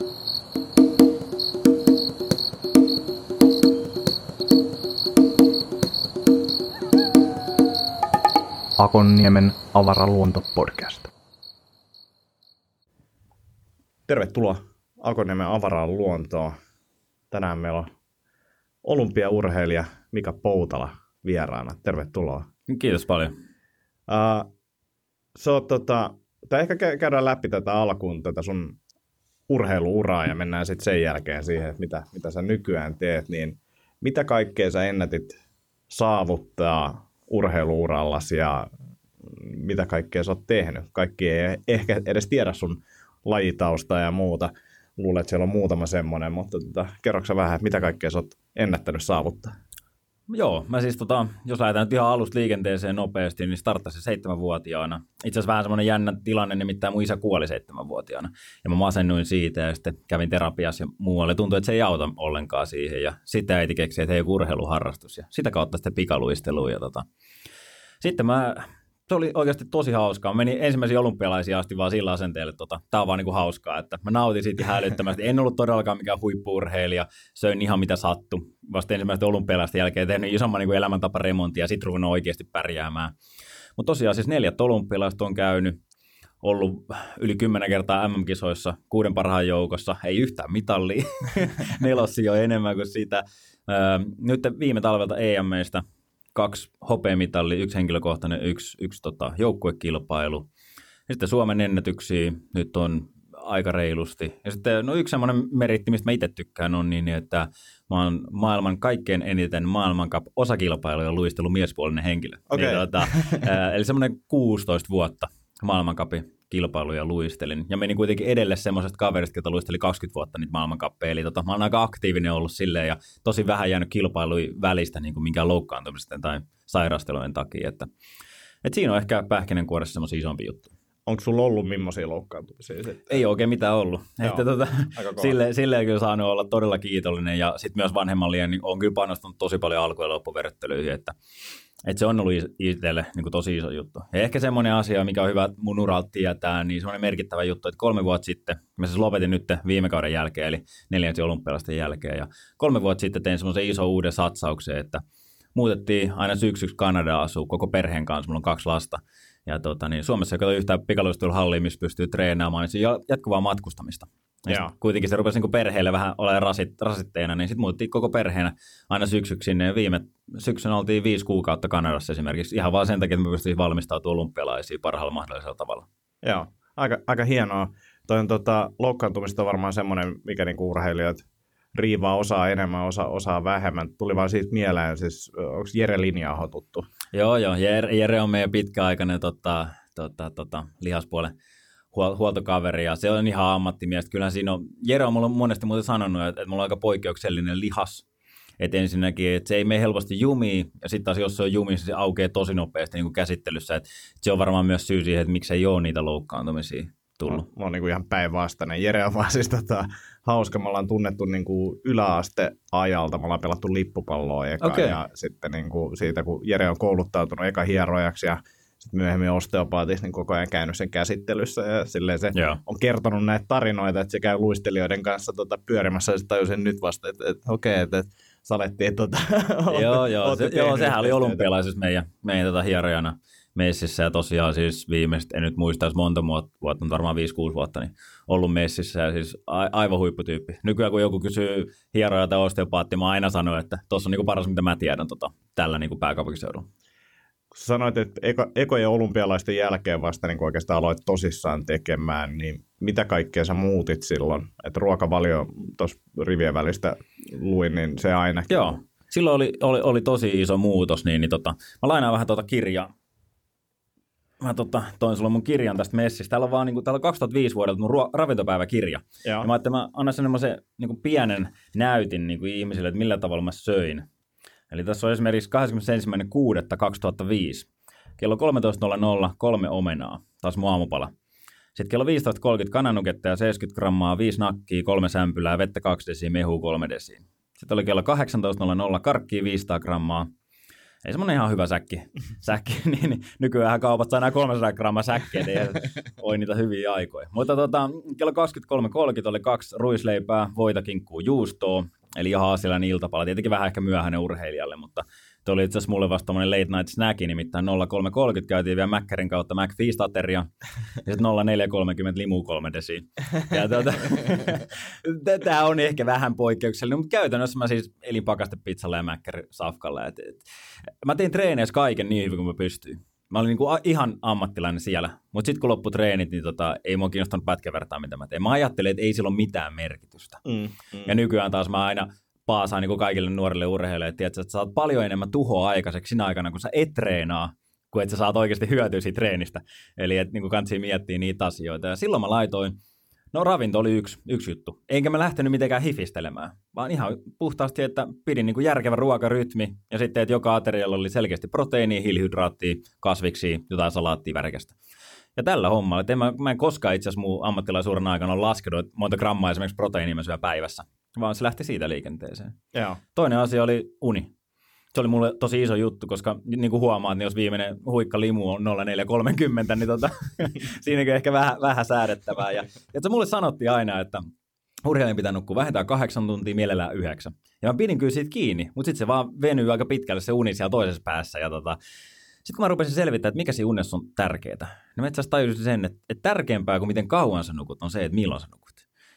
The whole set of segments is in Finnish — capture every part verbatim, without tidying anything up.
Akonniemen avaraluonto-podcast. Tervetuloa Akonniemen avaraan luontoon. Tänään meillä on olympiaurheilija Mika Poutala vieraana. Tervetuloa. Kiitos paljon. Uh, so, tota, tai ehkä käydään läpi tätä alkuun, tätä sun urheiluuraa ja mennään sitten sen jälkeen siihen, että mitä, mitä sä nykyään teet. Niin mitä kaikkea sä ennätit saavuttaa urheiluurallasi ja mitä kaikkea sä oot tehnyt? Kaikki ei ehkä edes tiedä sun lajitausta ja muuta. Luulen, että siellä on muutama semmoinen, mutta tota, kerroksä vähän, että mitä kaikkea sä oot ennättänyt saavuttaa? Joo, mä siis tota, jos lähdetään nyt ihan alusta liikenteeseen nopeasti, niin starttasin seitsemänvuotiaana. Itse asiassa vähän semmoinen jännä tilanne, nimittäin mun isä kuoli seitsemänvuotiaana. Ja mä masennuin siitä ja sitten kävin terapiassa ja muualle. Tuntui, että se ei auta ollenkaan siihen. Ja sitten äiti keksi, että ei joku urheiluharrastus. Ja sitä kautta sitten pikaluistelua. Ja tota. Sitten mä... Se oli oikeasti tosi hauskaa. Mä menin ensimmäisiä olympialaisia asti vaan sillä asenteella, että tota, tää on vaan niinku hauskaa, että mä nautin siitä ihan älyttömästi. En ollut todellakaan mikään huippu-urheilija, söin ihan mitä sattui. Vasta ensimmäisten olympialaisten jälkeen tehnyt isomman niinku elämäntaparemontin ja sit ruvennut oikeasti pärjäämään. Mutta tosiaan siis neljät olympialaiset on käynyt, ollut yli kymmenen kertaa M M-kisoissa, kuuden parhaan joukossa, ei yhtään mitallia, nelossia jo enemmän kuin sitä. Nyt viime talvelta E M:istä. Kaksi hopeamitallia, yksi henkilökohtainen, yksi, yksi tota, joukkuekilpailu. Ja sitten Suomen ennätyksiä nyt on aika reilusti. Ja sitten no yksi semmoinen meritti, mistä mä itse tykkään, on niin, että mä oon maailman kaikkein eniten maailmankap-osakilpailuja luistellut miespuolinen henkilö. Okay. Niin, tota, ää, eli semmoinen kuusitoista vuotta maailmankapin kilpailuja luistelin. Ja menin kuitenkin edelle semmoisesta kaverista, jota luisteli kaksikymmentä vuotta niitä maailmankappeja. Eli tota, mä oon aika aktiivinen ollut silleen ja tosi vähän jäänyt kilpailuja välistä niin kuin minkään loukkaantumisten tai sairastelujen takia. Että, et siinä on ehkä pähkinänkuoressa semmoisia isompi juttu. Onko sulla ollut millaisia loukkaantumisia sitten? Ei oikein mitään ollut. Että tota, silleen, silleen kyllä saanut olla todella kiitollinen ja sitten myös vanhemmalla niin on kyllä panostanut tosi paljon alku- ja loppuverryttelyihin, että Että se on ollut itselle niin kuin tosi iso juttu. Ja ehkä semmoinen asia, mikä on hyvä mun uralta tietää, niin semmoinen merkittävä juttu, että kolme vuotta sitten, mä siis lopetin nyt viime kauden jälkeen, eli neljänsi olympialaisten jälkeen, ja kolme vuotta sitten tein semmoisen iso uuden satsauksen, että muutettiin aina syksyksi Kanadaan asua koko perheen kanssa, mulla on kaksi lasta, ja tota, niin Suomessa ei kato yhtään pikaluisteluhallia, missä pystyy treenaamaan, niin se on jatkuvaa matkustamista. Ja kuitenkin se rupesi niin perheelle vähän olemaan rasit, rasitteena, niin sitten muuttiin koko perheenä aina syksyksi sinne. Ja viime syksynä oltiin viisi kuukautta Kanadassa esimerkiksi, ihan vaan sen takia, että me pystyisimme valmistautumaan olympialaisiin parhaalla mahdollisella tavalla. Joo, aika, aika hienoa. Toi on tota, loukkaantumista on varmaan semmoinen, mikä niinku urheilijat riivaa osaa enemmän, osa, osaa vähemmän. Tuli vaan siitä mieleen, siis onko Jere Linja-aho tuttu? Joo, joo. Jere, Jere on meidän pitkäaikainen tota, tota, tota, lihaspuolen huoltokaveri, ja se on ihan ammattimies. Kyllähän siinä on, Jere on mulle monesti muuten sanonut, että, että mulla on aika poikkeuksellinen lihas. Että ensinnäkin, että se ei mene helposti jumiin, ja sitten taas jos se on jumiin, se aukeaa tosi nopeasti niin kuin käsittelyssä. Että se on varmaan myös syy siihen, että miksi ei ole niitä loukkaantumisia tullut. Mä oon niin kuin ihan päinvastainen. Jere on vaan siis tota, hauska. Me ollaan tunnettu niin kuin yläasteajalta. Me ollaan pelattu lippupalloa eka, okay. Ja sitten niin kuin siitä, kun Jere on kouluttautunut eka hierojaksi, ja sitten myöhemmin osteopaatissa niin koko ajan käynyt sen käsittelyssä, ja silleen se yeah. on kertonut näitä tarinoita, että se käy luistelijoiden kanssa tota, pyörimässä, ja sitten tajusin nyt vasta, että, että okei, okay, että, että salettiin tota... joo, joo, se, joo, sehän oli olympialaisissa meidän, meidän tota, hierojana messissä, ja tosiaan siis viimeistä, en nyt muista, jos monta vuotta, mutta varmaan viisi kuusi vuotta, niin ollut messissä, ja siis a, aivan huipputyyppi. Nykyään kun joku kysyy hieroja tai osteopaatti, mä aina sanon, että tuossa on niin kuin paras, mitä mä tiedän tota, tällä niin kuin pääkaupunkiseudulla. Sanoit, että eko, ekojen olympialaisten jälkeen vasta niin oikeastaan aloit tosissaan tekemään, niin mitä kaikkea sä muutit silloin? Että ruokavalio tuossa rivien välistä luin, niin se ainakin. Joo, silloin oli, oli, oli tosi iso muutos, niin, niin tota, mä lainaan vähän tuota kirjaa. Mä tota, toin sulle mun kirjan tästä messistä. Täällä on vaan niin kuin, täällä on kaksituhattaviisi vuodelta mun ruo- ravintopäiväkirja. Joo. Ja mä ajattelin, että mä annan semmoisen niin kuin pienen näytin niin kuin ihmisille, että millä tavalla mä söin. Eli tässä on esimerkiksi kahdeskymmenesensimmäinen kuudetta kaksituhattaviisi. Kello kolmetoista nolla nolla kolme omenaa, taas mun aamupala. Sitten kello viisitoista kolmekymmentä kananuketta ja seitsemänkymmentä grammaa, viisi nakkia, kolme sämpylää, vettä kaksi desiä, mehua kolme desiä. Sitten oli kello kahdeksantoista nolla nolla karkkia viisisataa grammaa. ei semmoinen ihan hyvä säkki, säkki niin nykyään kaupat saa nämä kolmesataa grammaa säkkiä, niin oi niitä hyviä aikoja. Mutta tota, kello kaksikymmentäkolme kolmekymmentä oli kaksi ruisleipää, voita, kinkkuu, juustoa, eli ihan aasialainen iltapala, tietenkin vähän ehkä myöhäinen urheilijalle, mutta tuo oli itse asiassa mulle vasta tommoinen late night snacki, nimittäin nolla kolme kolmekymmentä käytiin vielä Mäkkärin kautta McFeast-ateria, ja sitten nolla neljä kolmekymmentä limu kolme desiä. Tuota, tämä on ehkä vähän poikkeuksellinen, mutta käytännössä mä siis elin pakastepizzalla ja Mäkkäri-safkalla. Et, et, mä tein treeneissä kaiken niin hyvin kuin mä pystyin. Mä olin niinku ihan ammattilainen siellä, mutta sitten kun loppui treenit, niin tota, ei mua kiinnostanut pätkän vertaa, mitä mä tein. Mä ajattelin, että ei sillä ole mitään merkitystä. Mm, mm. Ja nykyään taas mä aina paasaan niin kaikille nuorille urheilijoille, että, että sä saat paljon enemmän tuhoa aikaiseksi siinä aikana, kun sä et treenaa, kuin että sä saat oikeasti hyötyä siitä treenistä. Eli että niin kannattaa miettiä niitä asioita. Ja silloin mä laitoin, no ravinto oli yksi, yksi juttu. Enkä mä lähtenyt mitenkään hifistelemään, vaan ihan puhtaasti, että pidin niin kuin järkevä ruokarytmi. Ja sitten, että joka aterialla oli selkeästi proteiinia, hiilihydraattia, kasviksia, jotain salaattia, värikästä. Ja tällä hommalla, että en mä, mä en koskaan itse asiassa mun ammattilaisuuden aikana ole laskenut, että monta grammaa esimerkiksi proteiinia mä syön päivässä, vaan se lähti siitä liikenteeseen. Joo. Toinen asia oli uni. Se oli mulle tosi iso juttu, koska niin kuin huomaat, niin jos viimeinen huikka limu on nolla neljä kolmekymmentä, niin tota, siinäkin ehkä vähän, vähän säädettävää. Ja, ja se mulle sanottiin aina, että urheilijan pitää nukkua vähintään kahdeksan tuntia, mielellään yhdeksän. Ja mä pidin kyllä siitä kiinni, mutta sitten se vaan venyy aika pitkälle se uni siellä toisessa päässä. Ja tota, sitten kun mä rupesin selvittämään, että mikä siinä unessa on tärkeää, niin mä itse asiassa tajusin sen, että, että tärkeämpää kuin miten kauan sä nukut on se, että milloin sä nukut.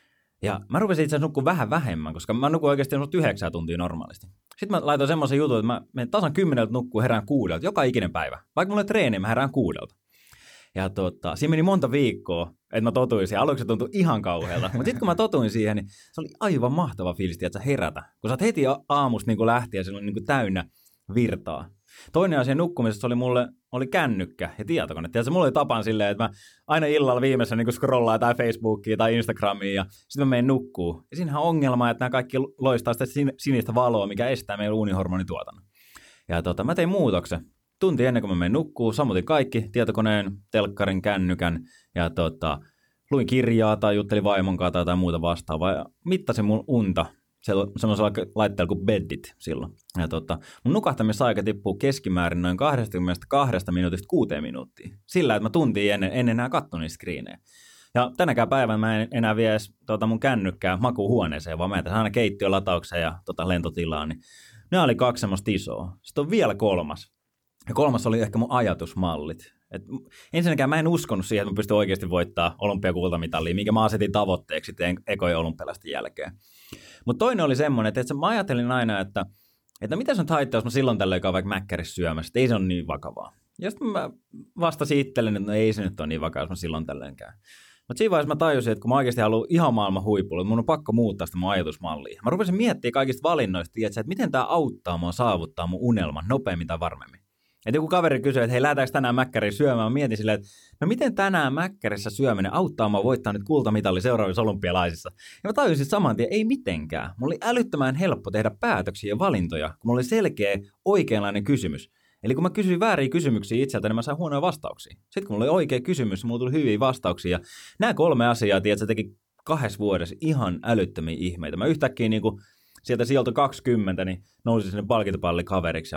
Ja mä rupesin itse asiassa nukkua vähän vähemmän, koska mä nukun oikeasti yhdeksän tuntia normaalisti. Sitten mä laitoin semmoisen jutun, että mä menen tasan kymmeneltä nukkuu, herään kuudelta, joka ikinen päivä. Vaikka mulla ei treeni, mä herään kuudelta. Ja tota, siinä meni monta viikkoa, että mä totuin siihen. Aluksi se tuntui ihan kauhealta. Mutta sitten kun mä totuin siihen, niin se oli aivan mahtava fiilis, että sä herätä. Kun sä oot heti aamusta niin lähtien ja se oli niin kuin täynnä virtaa. Toinen asia nukkumisessa oli mulle oli kännykkä ja tietokone. Tiedätkö, mulla oli tapaan silleen, että mä aina illalla viimeisessä niin scrollaan tai Facebookia tai Instagramia ja sitten mä menen nukkuu. Ja siinähän on ongelma, että nämä kaikki loistaa sitä sinistä valoa, mikä estää meidän unihormonituotannon. Ja tota, mä tein muutoksen. Tunti ennen kuin mä menen nukkuu, sammutin kaikki, tietokoneen, telkkarin, kännykän ja tota, luin kirjaa tai juttelin vaimon kanssa tai jotain muuta vastaavaa ja mittasin mun unta. Semmoisella laitteella kuin Beddit silloin. Ja tota, mun nukahtamisaika tippuu keskimäärin noin kaksikymmentäkaksi minuutista kuuteen minuuttiin. Sillä, että mä tuntiin ennen, ennen enää katsoin niitä screenejä. Ja tänäkään päivänä mä en enää vie edes tota mun kännykkää makuuhuoneeseen, vaan mä jätän aina keittiölataukseen ja tota lentotilaan. Niin nämä oli kaksi semmoista isoa. Sitten on vielä kolmas. Ja kolmas oli ehkä mun ajatusmallit. Et ensinnäkään mä en uskonut siihen, että mä pystyn oikeasti voittaa olympiakultamitalia, minkä mä asetin tavoitteeksi ekojen olympialaisten jälkeen. Mutta toinen oli semmoinen, että, että mä ajattelin aina, että, että mitä se nyt haittaa, jos mä silloin tällöin käyn vaikka mäkkärissä syömässä, että ei se ole niin vakavaa. Ja sitten mä vastasin itselleni, että no ei se nyt ole niin vakavaa, jos mä silloin tällöin käyn. Mutta siinä vaiheessa mä tajusin, että kun mä oikeasti haluan ihan maailman huipulle, että mun on pakko muuttaa sitä mun ajatusmallia. Mä rupesin miettimään kaikista valinnoista, tiiätkö, että miten tämä auttaa mua saavuttaa mun unelman nopeammin tai varmemmin. Että joku kaveri kysyi, että hei, lähdetäänkö tänään mäkkäriin syömään? Mä mietin silleen, että no miten tänään mäkkärissä syöminen auttaa mua voittaa nyt kultamitali seuraavissa olympialaisissa? Ja mä tajusin saman tien, ei mitenkään. Mulla oli älyttömän helppo tehdä päätöksiä ja valintoja, kun mulla oli selkeä oikeanlainen kysymys. Eli kun mä kysyin vääriä kysymyksiä itseltä, niin mä sain huonoja vastauksia. Sitten kun mulla oli oikea kysymys, mulla tuli hyviä vastauksia. Ja nämä kolme asiaa, tiedät, se teki kahdessa vuodessa ihan älyttömiä ihmeitä. Mä yhtäkkiä niin kuin sieltä sieltä kaksikymmentä, niin nousin sinne palkintopallikaveriksi ja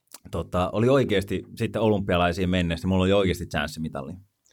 Tota, oli oikeasti sitten olympialaisiin mennessä, mulla oli oikeasti chanssimitali.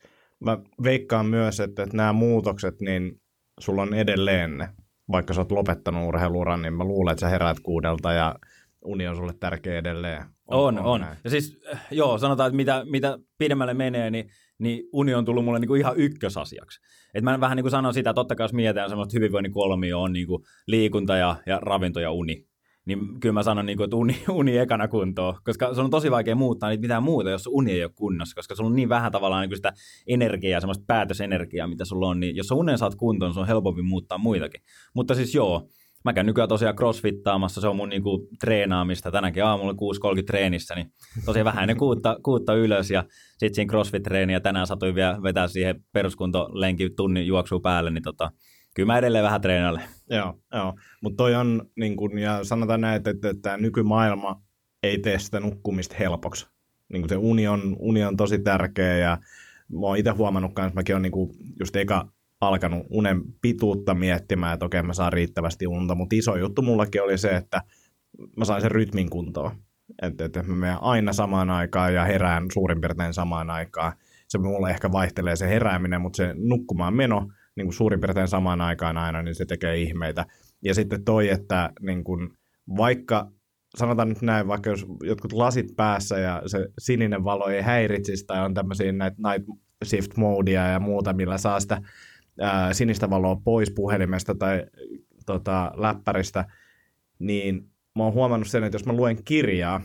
Mä veikkaan myös, että, että nämä muutokset, niin sulla on edelleen ne. Vaikka sä oot lopettanut urheiluuran, niin mä luulen, että sä heräät kuudelta ja uni on sulle tärkeä edelleen. On, on. on. Ja siis, joo, sanotaan, että mitä, mitä pidemmälle menee, niin, niin uni on tullut mulle niinku ihan ykkösasiaksi. Et mä vähän niin kuin sanon sitä, että totta kai jos mietitään semmoista hyvinvoinnin kolmio on niinku liikunta ja, ja ravinto ja uni. Niin kyllä mä sanon, että uni, uni ekana kuntoon, koska se on tosi vaikea muuttaa niitä mitään muuta, jos uni ei ole kunnossa, koska sulla on niin vähän tavallaan niin sitä energiaa, semmoista päätösenergiaa, mitä sulla on, niin jos sä unen saat kuntoon, se on helpompi muuttaa muitakin. Mutta siis joo, mä käyn nykyään tosiaan crossfittaamassa, se on mun niinku treenaamista, tänäkin aamulla kuusi kolmekymmentä treenissä, niin tosiaan vähän ennen kuutta, kuutta ylös ja sitten siinä crossfit-treeniä tänään satuin vielä vetää siihen peruskuntolenkin tunnin juoksua päälle, niin tota, kyllä mä edelleen vähän treenailen. Joo, joo. Mutta toi on, niin kun, ja sanotaan näin, että, että, että nykymaailma ei tee sitä nukkumista helpoksi. Niin kun se uni on, uni on tosi tärkeä, ja mä oon itse huomannut kanssa, mäkin oon niin kun just eka alkanut unen pituutta miettimään, että okei, mä saan riittävästi unta, mutta iso juttu mullakin oli se, että mä sain sen rytmin kuntoon. Että, että mä menen aina samaan aikaan ja herään suurin piirtein samaan aikaan. Se mulle ehkä vaihtelee se herääminen, mutta se nukkumaan meno niin kuin suurin piirtein samaan aikaan aina, niin se tekee ihmeitä. Ja sitten toi, että niin kuin, vaikka, sanotaan nyt näin, vaikka jos jotkut lasit päässä ja se sininen valo ei häiritsisi, tai on tämmöisiä näitä night shift modea ja muuta, millä saa sitä ää, sinistä valoa pois puhelimesta tai tota, läppäristä, niin mä oon huomannut sen, että jos mä luen kirjaa,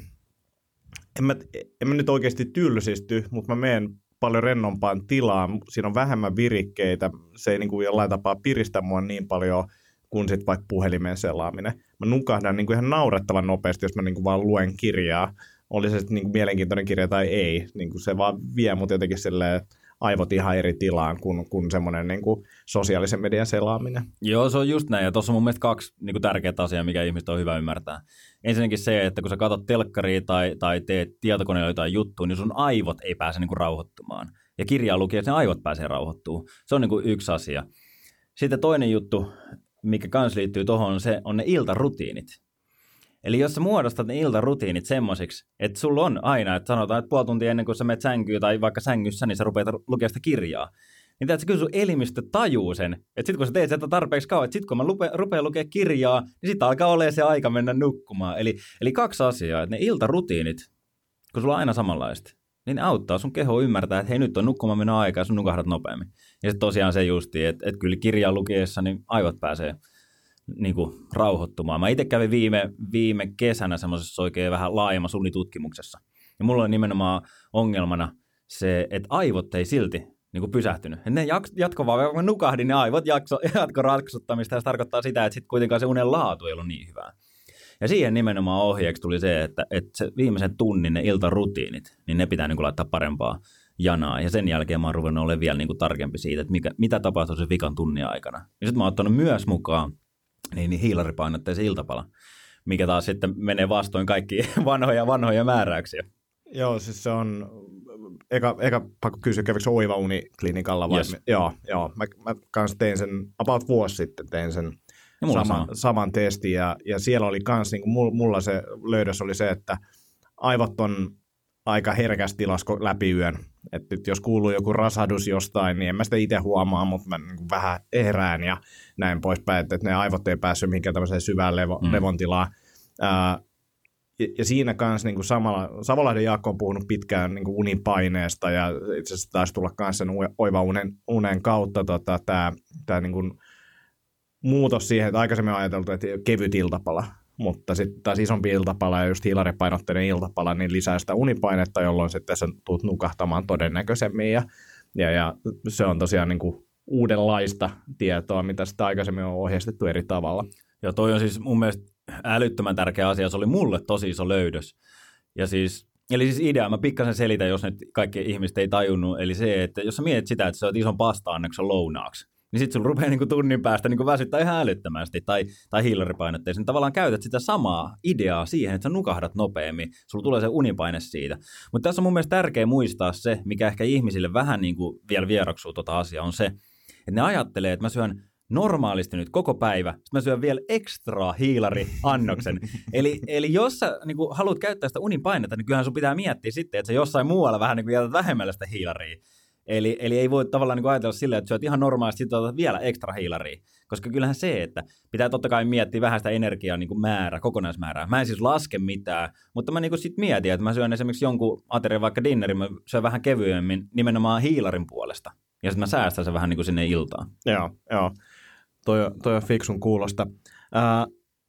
en mä, en mä nyt oikeasti tylsisty, mutta mä menen paljon rennompaan tilaan, siinä on vähemmän virikkeitä, se ei niin kuin jollain tapaa piristä mua niin paljon kuin sitten vaikka puhelimen selaaminen. Mä nukahdan niin kuin ihan naurettavan nopeasti, jos mä niin kuin vaan luen kirjaa, oli se sitten niin kuin mielenkiintoinen kirja tai ei, niin kuin se vaan vie mut jotenkin silleen aivot ihan eri tilaan kuin, kuin semmoinen niin kuin sosiaalisen median selaaminen. Joo, se on just näin, ja tuossa on mun mielestä kaksi niin kuin tärkeää asiaa, mikä ihmiset on hyvä ymmärtää. Ensinnäkin se, että kun sä katsot telkkaria tai, tai teet tietokoneella jotain juttua, niin sun aivot ei pääse niin kuin rauhoittumaan. Ja kirjaa lukien sen aivot pääsee rauhoittumaan. Se on niin kuin yksi asia. Sitten toinen juttu, mikä kans liittyy tuohon, on, se, on ne iltarutiinit. Eli jos sä muodostat ne iltarutiinit semmosiksi, että sulla on aina, että sanotaan, että puoli tuntia ennen kuin sä menet sänkyyn tai vaikka sängyssä, niin sä rupeat lukemaan sitä kirjaa. Niin tiedätkö, kyllä sun elimistö tajuu sen, että sit kun sä teet sitä tarpeeksi kauan, että sit kun mä lupe, rupean lukemaan kirjaa, niin sit alkaa olemaan se aika mennä nukkumaan. Eli, eli kaksi asiaa, että ne iltarutiinit, kun sulla on aina samanlaista, niin ne auttaa sun kehoa ymmärtää, että hei, nyt on nukkumaan mennä aikaa ja sun nukahdat nopeammin. Ja sitten tosiaan se justi, että, että kyllä kirjaa lukiessa niin aivot pääsee niin kuin rauhoittumaan. Mä itse kävin viime, viime kesänä semmoisessa oikein vähän laajemmassa unitutkimuksessa. Ja mulla oli nimenomaan ongelmana se, että aivot ei silti niin kuin pysähtynyt. Ne jatko vaan, kun nukahdin, ne aivot jatko, jatko raksuttamista, ja se tarkoittaa sitä, että sitten kuitenkaan se unen laatu ei ollut niin hyvää. Ja siihen nimenomaan ohjeeksi tuli se, että, että se viimeisen tunnin ne iltarutiinit, niin ne pitää niin kuin laittaa parempaa janaa. Ja sen jälkeen mä oon ruvennut olemaan vielä niin kuin tarkempi siitä, että mikä, mitä tapahtuu sen vikan tunnin aikana. Ja sitten mä oon ottanut myös mukaan niin, niin hiilaripainotteisen iltapala, mikä taas sitten menee vastoin kaikki vanhoja vanhoja määräyksiä. Joo, siis se on, eka, eka pakko kysyä, kävikö Oiva Uniklinikalla vai? Yes. Me, joo, joo, mä, mä kanssa tein sen, about vuosi sitten tein sen sama, sama. saman testin, ja, ja siellä oli kans, niin kuin mulla se löydös oli se, että aivot on aika herkäs tilas läpi yön. Että jos kuuluu joku rasahdus jostain, niin en mä sitä itse huomaa, mutta mä niin vähän herään ja näin poispäin, että ne aivot ei päässyt mihinkään tämmöiseen syvään levo, mm. levontilaan. Ää, ja, ja siinä kanssa niin samalla, Savolahden Jaakko on puhunut pitkään niin unipaineesta, ja itse asiassa taisi tulla myös sen Oiva unen, unen kautta tota, tämä tää, niin muutos siihen, että aikaisemmin on ajateltu, että kevyt iltapala, mutta sitten taas isompi iltapala ja just hiilaripainotteinen iltapala, niin lisää sitä unipainetta, jolloin sitten sä tulet nukahtamaan todennäköisemmin, ja, ja, ja se on tosiaan niin kuin uudenlaista tietoa, mitä sitä aikaisemmin on ohjeistettu eri tavalla. Ja toi on siis mun mielestä älyttömän tärkeä asia, se oli mulle tosi iso löydös. Ja siis, eli siis idea, mä pikkasen selitän, jos nyt kaikki ihmiset ei tajunnut, eli se, että jos sä mietit sitä, että sä oot ison pasta-annoksen lounaaksi, niin sitten sulla rupeaa niinku tunnin päästä niinku väsyttää ihan älyttömästi, tai, tai hiilaripainotteisen. Tavallaan käytät sitä samaa ideaa siihen, että sä nukahdat nopeammin, sulla tulee se unipaine siitä. Mutta tässä on mun mielestä tärkeä muistaa se, mikä ehkä ihmisille vähän niinku vielä vieraksuu tuota asiaa, on se, että ne ajattelee, että mä syön normaalisti nyt koko päivä, sitten mä syön vielä ekstra hiilariannoksen. eli, eli jos sä niin kuin, haluat käyttää sitä unipainetta, niin kyllähän sun pitää miettiä sitten, että sä jossain muualla vähän niin kuin jätät vähemmällä sitä hiilaria. Eli, eli ei voi tavallaan niin kuin ajatella silleen, että syöt ihan normaalisti, sitten otat vielä ekstra hiilaria. Koska kyllähän se, että pitää totta kai miettiä vähän sitä energiaa niin kuin määrä, kokonaismäärää. Mä en siis laske mitään, mutta mä niin kuin sit mietin, että mä syön esimerkiksi jonkun aterian, vaikka dinnerin, mä syön vähän kevyemmin nimenomaan hiilarin puolesta. Ja sitten mä säästän sen vähän niin kuin sinne iltaan. Joo, joo. Toi, toi on fiksun kuulosta. Ää,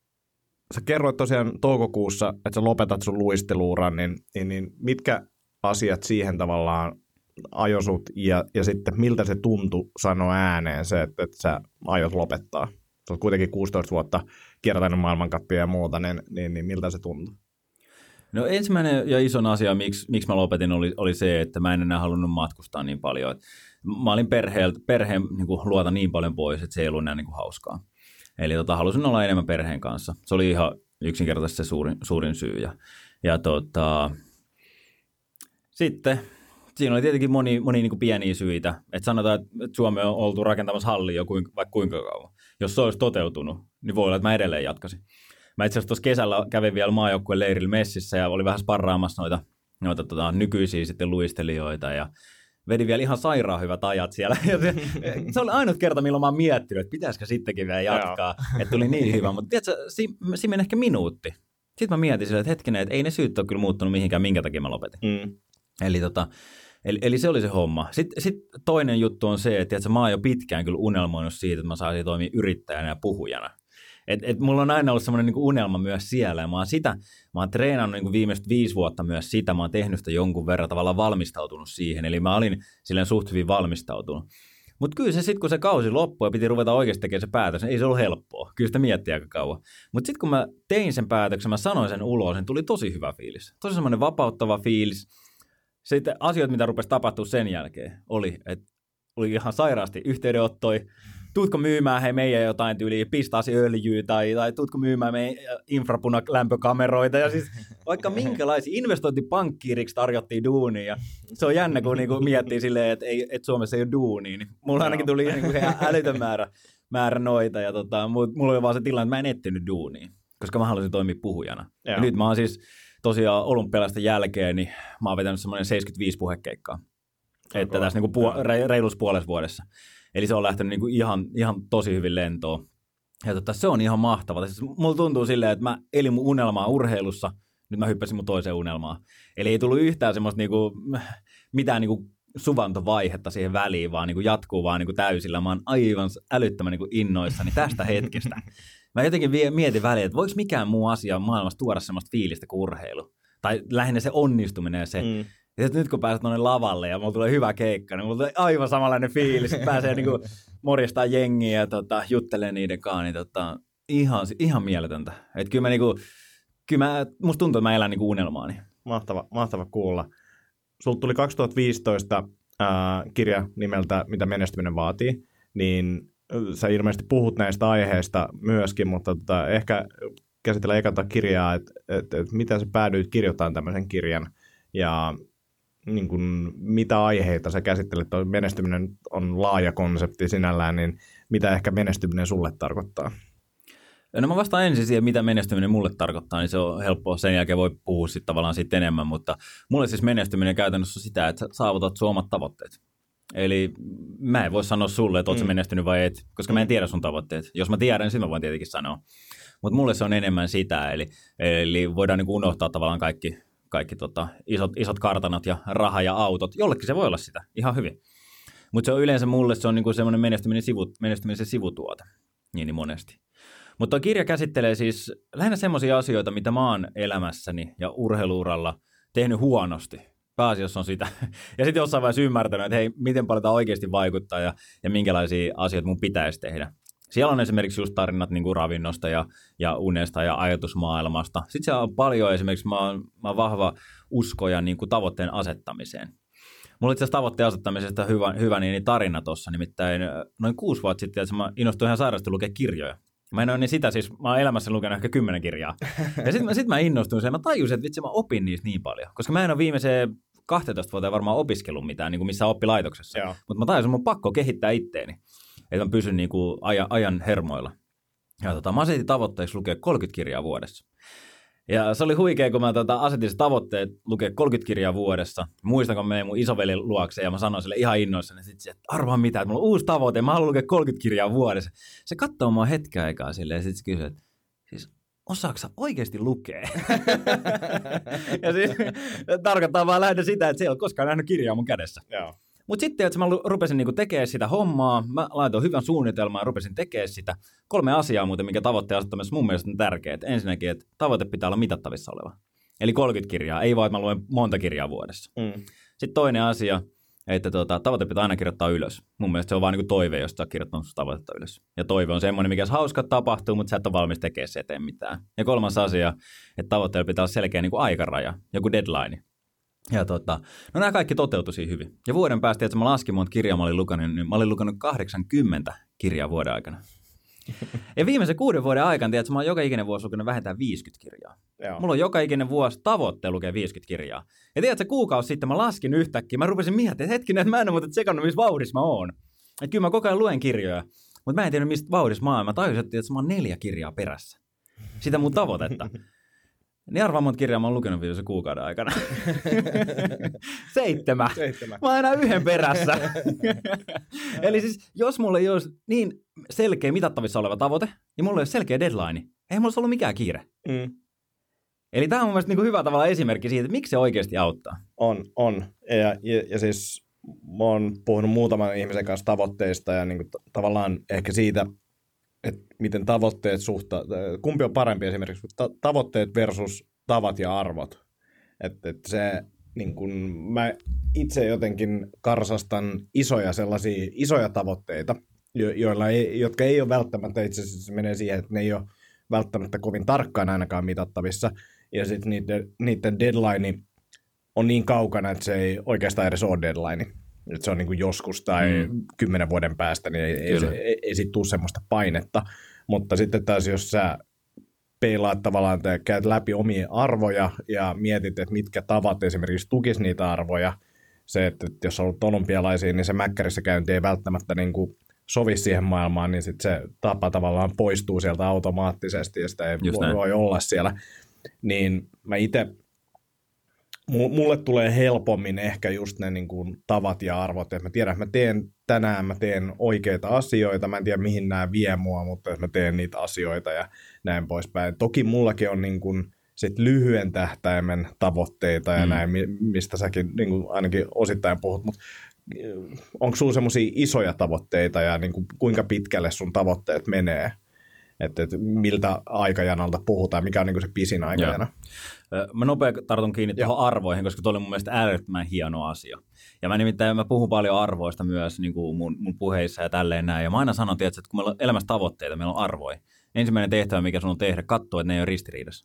sä kerroit tosiaan toukokuussa, että sä lopetat sun luisteluuran, niin, niin, niin mitkä asiat siihen tavallaan ajosut ja, ja sitten miltä se tuntui sanoa ääneen se, että, että sä aiot lopettaa? Sä oot kuitenkin kuusitoista vuotta kiertänyt maailmankappia ja muuta, niin, niin, niin miltä se tuntui? No ensimmäinen ja iso asia, miksi, miksi mä lopetin, oli, oli se, että mä en enää halunnut matkustaa niin paljon. Mä olin perheen, perheen niin kuin luota niin paljon pois, että se ei ollut enää niin kuin hauskaa. Eli tota, halusin olla enemmän perheen kanssa. Se oli ihan yksinkertaisesti se suurin, suurin syy. Ja, ja tota, sitten siinä oli tietenkin moni, moni niin kuin pieniä syitä. Että sanotaan, että Suomi on oltu rakentamassa hallia jo kuinka, vaikka kuinka kauan. Jos se olisi toteutunut, niin voi olla, että mä edelleen jatkaisin. Mä itse asiassa tuossa kesällä kävin vielä maajoukkueen leirillä messissä ja oli vähän sparraamassa noita, noita tota, nykyisiä sitten luistelijoita ja vedin vielä ihan sairaan hyvät ajat siellä. Se, se oli ainut kerta, milloin mä oon miettinyt, että pitäisikö sittenkin vielä jatkaa, että tuli niin hyvä. Mutta tiedätkö, si, siinä meni ehkä minuutti. Sitten mä mietin sille, että hetkinen, että ei ne syyt ole kyllä muuttunut mihinkään, minkä takia mä lopetin. Mm. Eli, tota, eli, eli se oli se homma. Sitten sit toinen juttu on se, että tiedätkö, mä oon jo pitkään kyllä unelmoinut siitä, että mä saisin toimia yrittäjänä ja puhujana. Et, et mulla on aina ollut semmoinen niinku unelma myös siellä, ja mä oon sitä, mä oon treenannut niinku viimeiset viisi vuotta myös sitä, mä oon tehnyt sitä jonkun verran tavallaan valmistautunut siihen, eli mä olin silleen suht hyvin valmistautunut. Mutta kyllä se sitten, kun se kausi loppui ja piti ruveta oikeasti tekemään se päätös, niin ei se ollut helppoa, kyllä sitä miettii aika kauan. Mutta sitten kun mä tein sen päätöksen, mä sanoin sen ulos, niin tuli tosi hyvä fiilis, tosi semmoinen vapauttava fiilis. Sitten asiat, mitä rupesi tapahtua sen jälkeen, oli, että oli ihan sairaasti yhteydenottoi, tuutko myymään hei meidän jotain tyyliä, pistaasi öljyä tai, tai tuutko myymään meidän infrapunalämpökameroita ja siis vaikka minkälaisia investointipankkiiriksi tarjottiin duunia ja se on jännä, kun niinku miettii silleen, että, ei, että Suomessa ei ole duunia, niin mulla ainakin tuli niinku älytön määrä, määrä noita ja tota, mulla oli vaan se tilanne, että mä en etsinyt duunia, koska mä halusin toimia puhujana. Ja. Ja nyt mä oon siis tosiaan olympialaisten jälkeen, niin mä oon vetänyt semmoinen seitsemänkymmentäviisi puhekeikkaa, että tässä niinku puol- re- reilussa puolessa vuodessa. Eli se on lähtenyt niinku ihan, ihan tosi hyvin lentoon. Ja tota, se on ihan mahtavaa. Siis mulla tuntuu silleen, että mä elin mun unelmaa urheilussa, nyt mä hyppäsin mun toiseen unelmaan. Eli ei tullut yhtään semmoista niinku, mitään niinku suvantovaihetta siihen väliin, vaan niinku jatkuu vaan niinku täysillä. Mä oon aivan älyttömän niinku innoissani tästä hetkestä. Mä jotenkin mietin väliin, että voiko mikään muu asia maailmassa tuoda semmoista fiilistä kuin urheilu. Tai lähinnä se onnistuminen ja se... Mm. Ja nyt kun pääset tuonne lavalle ja mulla tulee hyvä keikka, niin mulla tulee aivan samanlainen fiilis, että pääsee niinku morjastaa jengiä ja tota, juttelee niiden kanssa, niin tota, ihan, ihan mieletöntä. Että kyllä mä niinku, kyllä mä, musta tuntuu, että mä elän niinku unelmaani. Mahtava, mahtava kuulla. Sulta tuli kaksituhattaviisitoista ää, kirja nimeltä Mitä menestyminen vaatii, niin sä ilmeisesti puhut näistä aiheista myöskin, mutta tota, ehkä käsitellään ekata kirjaa, että et, et, miten sä päädyit kirjoittamaan tämmöisen kirjan ja niin kuin, mitä aiheita sä käsittelet, menestyminen on laaja konsepti sinällään, niin mitä ehkä menestyminen sulle tarkoittaa? No mä vastaan ensin siihen, mitä menestyminen mulle tarkoittaa, niin se on helppoa, sen jälkeen voi puhua sitten tavallaan siitä enemmän, mutta mulle siis menestyminen käytännössä on sitä, että sä saavutat sun omat tavoitteet. Eli mä en voi sanoa sulle, että oot sä menestynyt vai et, koska mä en tiedä sun tavoitteet. Jos mä tiedän, niin sitten mä voin tietenkin sanoa. Mutta mulle se on enemmän sitä, eli, eli voidaan niin kuin unohtaa tavallaan kaikki, kaikki tota, isot, isot kartanat ja raha ja autot. Jollekin se voi olla sitä, ihan hyvin. Mutta se on yleensä mulle se on niinku semmoinen menestyminen sivu, menestymisen sivutuote, niin, niin monesti. Mutta tuo kirja käsittelee siis lähinnä semmoisia asioita, mitä mä oon elämässäni ja urheiluuralla tehnyt huonosti. Pääasiassa on sitä. Ja sitten jossain vaiheessa ymmärtänyt, että hei, miten paljon tämä oikeasti vaikuttaa ja, ja minkälaisia asioita mun pitäisi tehdä. Siellä on esimerkiksi just tarinat niin kuin ravinnosta ja, ja unesta ja ajatusmaailmasta. Sitten siellä on paljon esimerkiksi, mä oon, mä oon vahva uskoja niin kuin tavoitteen asettamiseen. Mulla itse asiassa tavoitteen asettamisesta hyvä, hyvä niin tarina tuossa, nimittäin noin kuusi vuotta sitten, että mä innostuin ihan sairaasti lukea kirjoja. Mä en ole niin sitä, siis mä oon elämässä lukenut ehkä kymmenen kirjaa. Ja sitten mä, sit mä innostuin sen, ja mä tajusin, että vitsi mä opin niistä niin paljon. Koska mä en ole viimeiseen kaksitoista vuotta varmaan opiskellut mitään niin kuin missään oppilaitoksessa. Mutta mä tajusin, että mun pakko kehittää itteeni, että mä pysyn niin kuin ajan, ajan hermoilla. Ja tota, mä asetin tavoitteeksi lukea kolmekymmentä kirjaa vuodessa. Ja se oli huikea, kun mä tota, asetin se tavoitteet lukea kolmekymmentä kirjaa vuodessa. Muistan, kun mä menin mun isovelin luokseen ja mä sanoin sille ihan innoissani, että arvaa mitä, että mulla on uusi tavoite, mä haluan lukea kolmekymmentä kirjaa vuodessa. Se katsoo mua hetken aikaa silleen ja sitten se kysyy, että siis osaatko sä oikeasti lukea? Ja siis tarkoittaa vaan lähinnä sitä, että se ei ole koskaan nähnyt kirjaa mun kädessä. Joo. Mutta sitten, että mä rupesin niinku tekemään sitä hommaa, mä laitoin hyvän suunnitelman ja rupesin tekemään sitä. Kolme asiaa muuten, mikä tavoitteen asettamisessa mun mielestä on tärkeää. Ensinnäkin, että tavoite pitää olla mitattavissa oleva. Eli kolmekymmentä kirjaa, ei vaan, että mä luen monta kirjaa vuodessa. Mm. Sitten toinen asia, että tuota, tavoite pitää aina kirjoittaa ylös. Mun mielestä se on vaan niinku toive, jos sä oot kirjoittanut sun tavoitetta ylös. Ja toive on semmoinen, mikä hauska tapahtuu, mutta sä et ole valmis tekemään se eteen mitään. Ja kolmas asia, että tavoitteella pitää olla selkeä niinku aikaraja, joku deadline. Ja tota, no nämä kaikki toteutui siinä hyvin. Ja vuoden päästä, että mä laskin monta kirjaa mä olin lukenut, niin mä olin lukenut kahdeksankymmentä kirjaa vuoden aikana. Ja viimeisen kuuden vuoden aikana, tiedätkö, mä oon joka ikinen vuosi lukenut vähintään viisikymmentä kirjaa. Joo. Mulla on joka ikinen vuosi tavoitteen lukea viisikymmentä kirjaa. Ja tiedätkö, kuukausi sitten mä laskin yhtäkkiä, mä rupesin miettimään, että hetkinen, että mä en ole muuten tsekannut, missä vauhdissa mä oon. Että kyllä mä koko ajan luen kirjoja, mutta mä en tiedä, mistä vauhdissa mä oon. Mä tajusin, että mä oon neljä kirjaa perässä. sitä mun tavoitetta. Niin arvaa monta kirjaa mä oon lukenut viimeisen kuukauden aikana. Seitsemän. Seitsemän. Mä oon enää yhden perässä. Eli siis, jos mulla ei olisi niin selkeä mitattavissa oleva tavoite, niin mulla ei olisi selkeä deadline, ei mulla olisi ollut mikään kiire. Mm. Eli tämä on mun mielestä niin kuin hyvä tavalla esimerkki siitä, että miksi se oikeasti auttaa. On, on. Ja, ja, ja siis mä oon puhunut muutaman ihmisen kanssa tavoitteista ja niin kuin t- tavallaan ehkä siitä, että miten tavoitteet suhta, kumpi on parempi esimerkiksi, ta- tavoitteet versus tavat ja arvot. Että et se, niin kun mä itse jotenkin karsastan isoja sellaisia isoja tavoitteita, jo- joilla ei, jotka ei ole välttämättä, itse asiassa se menee siihen, että ne ei ole välttämättä kovin tarkkaan ainakaan mitattavissa, ja sitten niiden, niiden deadline on niin kaukana, että se ei oikeastaan edes ole deadline. Että se on niin kuin joskus tai mm. kymmenen vuoden päästä, niin ei, ei, ei, ei siitä tule semmoista painetta. Mutta sitten taas, jos sä peilaat tavallaan, että käyt läpi omia arvoja ja mietit, että mitkä tavat esimerkiksi tukisi niitä arvoja, se, että jos olet olympialaisia, niin se mäkkärissä käynti ei välttämättä niin kuin sovi siihen maailmaan, niin sitten se tapa tavallaan poistuu sieltä automaattisesti ja sitä ei voi, voi olla siellä. Niin mä itse, mulle tulee helpommin ehkä just ne niin kuin tavat ja arvot, että mä tiedän, että mä teen tänään, mä teen oikeita asioita, mä en tiedä mihin nämä vie mua, mutta mä teen niitä asioita ja näin poispäin. Toki mullakin on niin kuin sit lyhyen tähtäimen tavoitteita ja mm. näin, mistä säkin niin kuin ainakin osittain puhut, mutta onko sulla semmoisia isoja tavoitteita ja niin kuin kuinka pitkälle sun tavoitteet menee? Että et miltä aikajanalta puhutaan, mikä on niin kuin se pisin aikajana? Joo. Mä nopea tartun kiinni tuohon arvoihin, koska tuo oli mun mielestä äärettömän hieno asia. Ja mä nimittäin mä puhun paljon arvoista myös niin kuin mun, mun puheissa ja tälleen näin. Ja mä aina sanon, tietysti, että kun meillä on elämässä tavoitteita, meillä on arvoja. Ensimmäinen tehtävä, mikä sun on tehdä, katsoa, että ne ei ole ristiriidassa.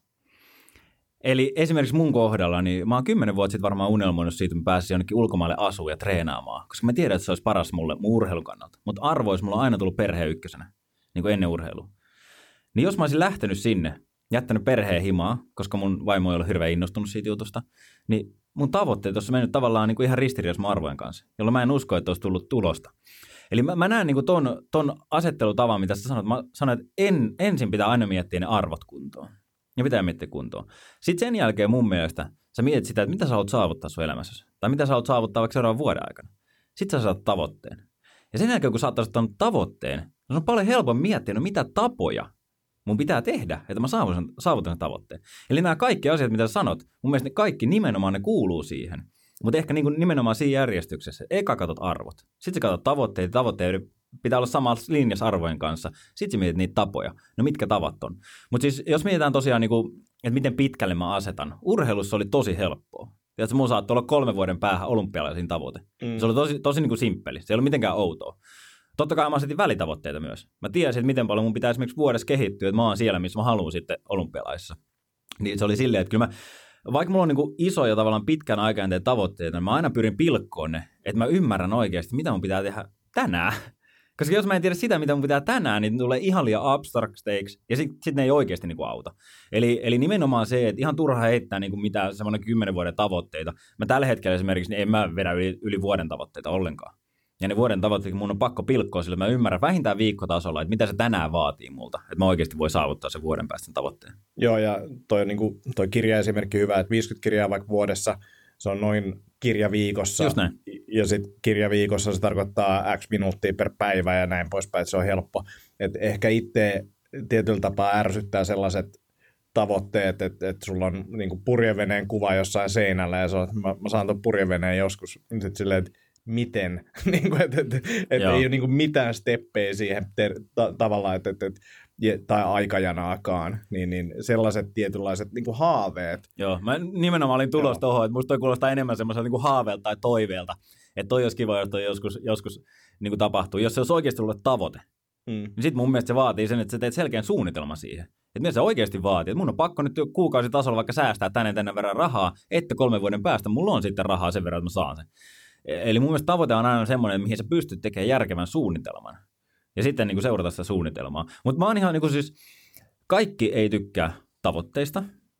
Eli esimerkiksi mun kohdalla, niin mä oon kymmenen vuotta sitten varmaan unelmoinut siitä, että mä pääsisin jonnekin ulkomaille asuun ja treenaamaan. Koska mä tiedän, että se olisi paras mulle mun urheilun kannalta. Mutta arvoissa mulla on aina tullut perheen ykkösenä, niin kuin ennen urheilua. Niin jos mä olisin lähtenyt sinne, jättänyt perheen himaa, koska mun vaimo ei ole hirveän innostunut siitä jutusta, niin mun tavoitteet olisi mennyt tavallaan niin kuin ihan ristiriidassa mun arvojen kanssa, jolloin mä en usko, että olisi tullut tulosta. Eli mä, mä näen niin kuin ton, ton asettelutavan, mitä sä sanoit. Mä sanoin, että en, ensin pitää aina miettiä ne arvot kuntoon. Ja pitää miettiä kuntoon. Sitten sen jälkeen mun mielestä sä mietit sitä, että mitä sä haluat saavuttaa sun elämässäsi. Tai mitä sä haluat saavuttaa vaikka seuraavan vuoden aikana. Sitten sä saat tavoitteen. Ja sen jälkeen, kun sä oot ottanut tavoitteen, niin se on paljon helpompi miettiä, no mitä tapoja mun pitää tehdä, että mä saavutan, saavutan sen tavoitteen. Eli nämä kaikki asiat, mitä sä sanot, mun mielestä ne kaikki nimenomaan ne kuuluu siihen. Mutta ehkä niin kuin nimenomaan siinä järjestyksessä. Eka katot arvot. Sitten sä katot tavoitteet. Tavoitteet pitää olla samassa linjassa arvojen kanssa. Sitten sä mietit niitä tapoja. No mitkä tavat on? Mutta siis jos mietitään tosiaan, niin kuin, että miten pitkälle mä asetan. Urheilussa oli tosi helppoa. Tiedätkö, mun saattoi olla kolmen vuoden päähän olympialaisiin tavoite. Mm. Se oli tosi, tosi niin kuin simppeli. Se ei ollut mitenkään outoa. Totta kai mä asetin välitavoitteita myös. Mä tiesin, että miten paljon mun pitää esimerkiksi vuodessa kehittyä, että mä oon siellä, missä mä haluan sitten olympialaisissa. Niin se oli silleen, että kyllä mä, vaikka mulla on niin kuin isoja tavallaan pitkän aikajänteen tavoitteita, niin mä aina pyrin pilkkoon ne, että mä ymmärrän oikeasti, mitä mun pitää tehdä tänään. Koska jos mä en tiedä sitä, mitä mun pitää tänään, niin tulee ihan liian abstrakteiksi, ja sitten sit ne ei oikeasti niin kuin auta. Eli, eli nimenomaan se, että ihan turha heittää niin kuin mitään semmoinen kymmenen vuoden tavoitteita. Mä tällä hetkellä esimerkiksi, niin en mä vedä yli, yli vuoden tavoitteita ollenkaan. Ja ne vuoden tavoitteet, mun on pakko pilkkoa, sillä mä ymmärrän vähintään viikkotasolla, että mitä se tänään vaatii multa, että mä oikeasti voi saavuttaa sen vuoden päästä tavoitteen. Joo, ja toi, niin kuin, toi kirja esimerkki hyvä, että viisikymmentä kirjaa vaikka vuodessa, se on noin kirja viikossa. Just näin. Ja sitten kirja viikossa se tarkoittaa X minuuttia per päivä ja näin poispäin, että se on helppo. Et ehkä itse tietyllä tapaa ärsyttää sellaiset tavoitteet, että, että sulla on niin kuin purjeveneen kuva jossain seinällä ja se on, mä, mä saan ton purjeveneen joskus. Sitten silleen, että miten, että et, et, et ei ole niinku mitään steppejä siihen ter, ta, tavallaan, että et, et, tai aikajanaakaan, niin, niin sellaiset tietynlaiset niinku haaveet. Joo, mä nimenomaan olin tulossa tuohon, että musta toi kuulostaa enemmän semmoiselta niinku haaveelta tai toiveelta, että toi olisi kiva, jos toi joskus, joskus niinku tapahtuu. Jos se olisi oikeasti ollut tavoite, mm. niin sitten mun mielestä se vaatii sen, että sä teet selkeän suunnitelman siihen. Että mitä se oikeasti vaatii, että mun on pakko nyt kuukausitasolla vaikka säästää tänne tänne verran rahaa, että kolmen vuoden päästä mulla on sitten rahaa sen verran, että mä saan sen. Eli mun mielestä tavoite on aina semmoinen, mihin sä pystyt tekemään järkevän suunnitelman. Ja sitten niin kuin seurata sitä suunnitelmaa. Mutta mä oon ihan niin kuin siis, kaikki ei tykkää tavoitteista.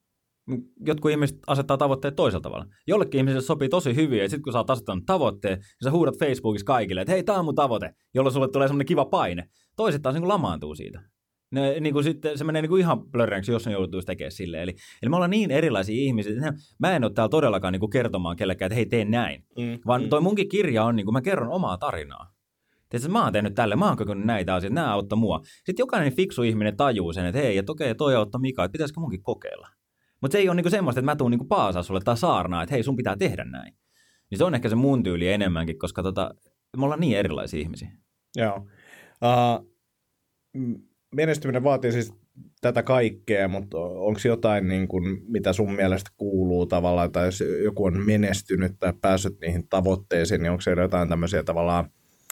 Jotkut ihmiset asettaa tavoitteet toisella tavalla. Jollekin ihmiselle sopii tosi hyvin, ja sitten kun sä oot asettanut tavoitteen, niin sä huudat Facebookissa kaikille, että hei, tää on mun tavoite, jolloin sulle tulee semmoinen kiva paine. Toiset taas niin kuin lamaantuu siitä. Ne, niin kuin sitten, se menee niin kuin ihan blörräksi, jos ne joutuisi tekemään silleen. Eli, eli me ollaan niin erilaisia ihmisiä. Mä en ole täällä todellakaan niin kuin kertomaan kellekään, että hei, tee näin. Mm, Vaan mm. toi munkin kirja on, niin kuin mä kerron omaa tarinaa. Tiedätkö, mä oon tehnyt tälle, mä oon kokenut näitä asioita, nämä auttaa mua. Sitten jokainen fiksu ihminen tajuu sen, että hei, että okei, toi auttaa Mika, että pitäisikö munkin kokeilla. Mutta se ei ole niin kuin semmoista, että mä tuun niin kuin paasaa sulle tai saarnaa, että hei, sun pitää tehdä näin. Niin se on ehkä se mun tyyli enemmänkin, koska tota, me ollaan niin erilaisia ihmisiä. Joo. Uh, menestyminen vaatii siis tätä kaikkea, mutta onko jotain, niin kuin, mitä sun mielestä kuuluu tavallaan, tai jos joku on menestynyt tai päässyt niihin tavoitteisiin, niin onko siellä jotain tämmöisiä tavallaan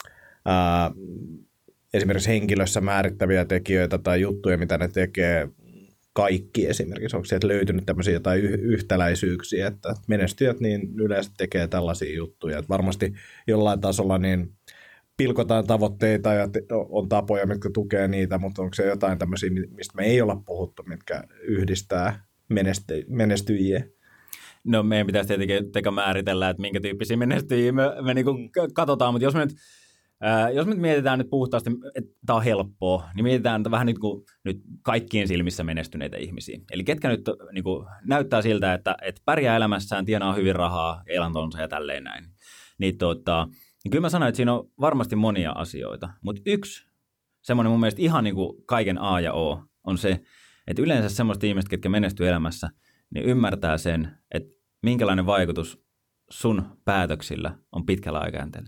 ää, esimerkiksi henkilössä määrittäviä tekijöitä tai juttuja, mitä ne tekee kaikki esimerkiksi? Onko sieltä löytynyt tämmöisiä jotain yhtäläisyyksiä, että menestyjät niin yleensä tekee tällaisia juttuja, että varmasti jollain tasolla niin pilkotaan tavoitteita ja on tapoja, mitkä tukee niitä, mutta onko se jotain tämmöisiä, mistä me ei olla puhuttu, mitkä yhdistää menesty- menestyjiä? No meidän pitäisi tietenkin teka määritellä, että minkä tyyppisiä menestyjiä me, me niinku katsotaan, mutta jos me nyt, äh, jos me nyt mietitään nyt puhtaasti, että tämä on helppoa, niin mietitään vähän nyt, kuin, nyt kaikkien silmissä menestyneitä ihmisiä. Eli ketkä nyt niin kuin, näyttää siltä, että, että pärjää elämässään, tienaa hyvin rahaa, elantonsa ja tälleen näin. Niin tota... Niin kyllä mä sanoin, että siinä on varmasti monia asioita, mutta yksi semmoinen mun mielestä ihan niin kuin kaiken A ja O on se, että yleensä semmoiset ihmiset, ketkä menestyy elämässä, niin ymmärtää sen, että minkälainen vaikutus sun päätöksillä on pitkällä aikajänteellä.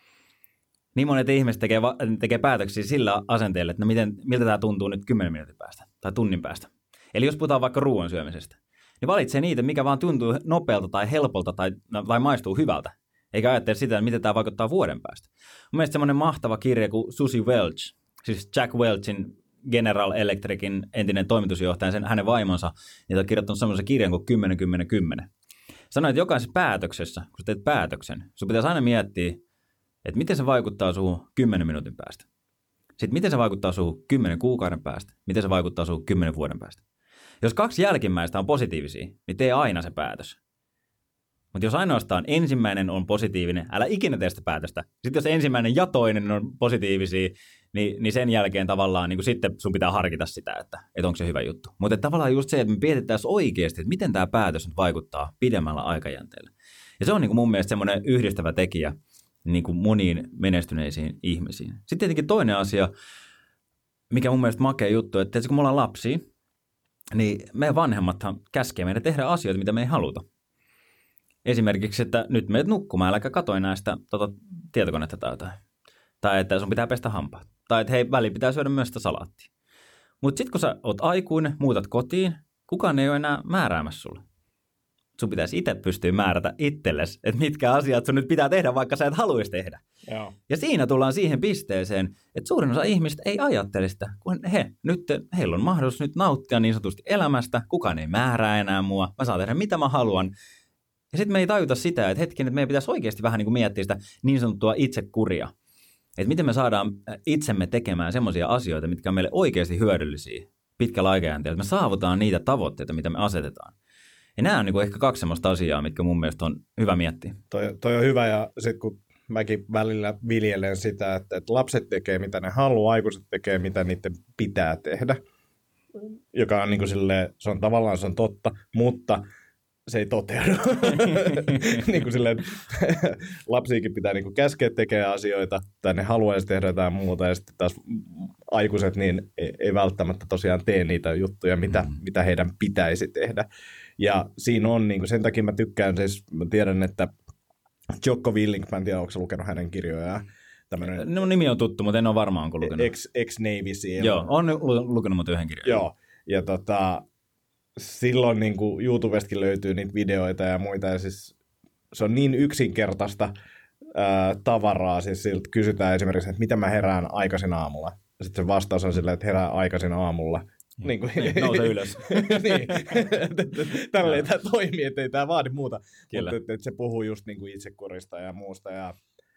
Niin monet ihmiset tekee, tekee päätöksiä sillä asenteella, että no miten, miltä tämä tuntuu nyt kymmenen minuutin päästä tai tunnin päästä. Eli jos puhutaan vaikka ruoan syömisestä, niin valitsee niitä, mikä vaan tuntuu nopealta tai helpolta tai, tai maistuu hyvältä. Eikä ajattele sitä, miten tämä vaikuttaa vuoden päästä. Mun mielestä semmoinen mahtava kirja kuin Susie Welch, siis Jack Welchin General Electricin entinen toimitusjohtaja, sen, hänen vaimonsa, niitä on kirjoittanut semmoisen kirjan kuin kymmenen kymmenen kymmenen. Sanoin, että jokaisessa päätöksessä, kun teet päätöksen, sun pitäisi aina miettiä, että miten se vaikuttaa suhun kymmenen minuutin päästä. Sitten miten se vaikuttaa suhun kymmenen kuukauden päästä, miten se vaikuttaa suhun kymmenen vuoden päästä. Jos kaksi jälkimmäistä on positiivisia, niin tee aina se päätös. Mutta jos ainoastaan ensimmäinen on positiivinen, älä ikinä tee sitä päätöstä. Sitten jos ensimmäinen ja toinen on positiivisia, niin, niin sen jälkeen tavallaan niin sitten sun pitää harkita sitä, että, että onko se hyvä juttu. Mutta tavallaan just se, että me mietittäisiin oikeasti, että miten tämä päätös nyt vaikuttaa pidemmällä aikajänteellä. Ja se on niin kuin mun mielestä semmoinen yhdistävä tekijä niin kuin moniin menestyneisiin ihmisiin. Sitten tietenkin toinen asia, mikä mun mielestä makea juttu, että kun me ollaan lapsia, niin meidän vanhemmathan käskee meidän tehdä asioita, mitä me ei haluta. Esimerkiksi, että nyt menet nukkumaan, äläkä katso enää sitä tota, tietokonetta tai jotain. Tai että sun pitää pestä hampaat. Tai että hei, väliin pitää syödä myös sitä salaattia. Mutta sitten kun sä oot aikuinen, muutat kotiin, kukaan ei ole enää määräämässä sulle. Sun pitäisi itse pystyä määrätä itsellesi, että mitkä asiat sun nyt pitää tehdä, vaikka sä et haluaisi tehdä. Joo. Ja siinä tullaan siihen pisteeseen, että suurin osa ihmistä ei ajattele sitä, kun he, nyt, heillä on mahdollisuus nyt nauttia niin sanotusti elämästä, kukaan ei määrää enää mua, mä saan tehdä mitä mä haluan. Ja sitten me ei tajuta sitä, että hetken, että meidän pitäisi oikeasti vähän niin kuin miettiä sitä niin sanottua itsekuria. Että miten me saadaan itsemme tekemään semmoisia asioita, mitkä on meille oikeasti hyödyllisiä pitkällä aikajänteellä. Että me saavutaan niitä tavoitteita, mitä me asetetaan. Ja nämä on niin kuin ehkä kaksi semmoista asiaa, mitkä mun mielestä on hyvä miettiä. Toi, toi on hyvä, ja sitten kun mäkin välillä viljelen sitä, että, että lapset tekee mitä ne haluaa, aikuiset tekee mitä niiden pitää tehdä. Joka on niin kuin silleen, se on tavallaan se on totta, mutta se ei toteudu. niin kuin silleen, lapsiakin pitää niin kuin käskeä tekemään asioita, tai ne haluaisi tehdä jotain muuta, ja sitten taas aikuiset niin ei, ei välttämättä tosiaan tee niitä juttuja, mitä, mm. mitä heidän pitäisi tehdä. Ja siinä on, niin kuin, sen takia mä tykkään, siis mä tiedän, että Jocko Willink, mä en tiedä, onko sä lukenut hänen kirjojaan. Tämmönen, no nimi on tuttu, mutta en ole varmaan, onko lukenut. Ex, ex-Navy Seal. Joo, on lukenut mut yhden kirjan. Joo, ja tota, silloin niin kuin YouTubestakin löytyy niitä videoita ja muita, ja siis se on niin yksinkertaista ää, tavaraa, siis siltä kysytään esimerkiksi, että mitä mä herään aikaisin aamulla. Sitten se vastaus on silleen, että herää aikaisin aamulla. Niin kuin, niin, nouse ylös. niin, tälleen tämä toimii, ettei tämä vaadi muuta. Mutta että, että se puhuu just niin kuin itsekurista ja muusta. Ja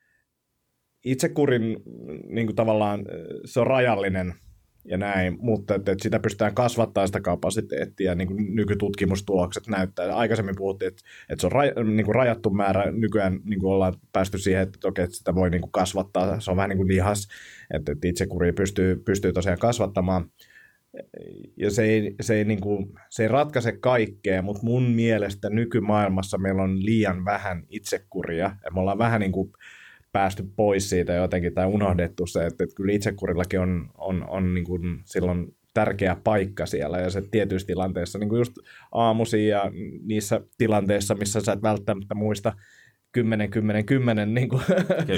itsekurin niin kuin tavallaan se on rajallinen ja näin, mutta että, että sitä pystytään kasvattaa sitä kapasiteettia, niin kuin nykytutkimustulokset näyttää. Aikaisemmin puhuttiin, että, että se on raj, niin kuin rajattu määrä, nykyään niin kuin ollaan päästy siihen, että, okei, että sitä voi niin kuin kasvattaa, se on vähän niin kuin lihas, että, että itsekuria pystyy, pystyy tosiaan kasvattamaan. ja se ei, se ei, niin kuin, se ei ratkaise kaikkea, mutta mun mielestä nykymaailmassa meillä on liian vähän itsekuria, ja me ollaan vähän niin kuin päästy pois siitä jotenkin, tai unohdettu se, että, että kyllä itsekurillakin on, on, on niin kuin silloin tärkeä paikka siellä, ja se tietyissä tilanteissa, niin kuin just aamuisin ja niissä tilanteissa, missä sä et välttämättä muista kymmenen, kymmenen, kymmenen niin kuin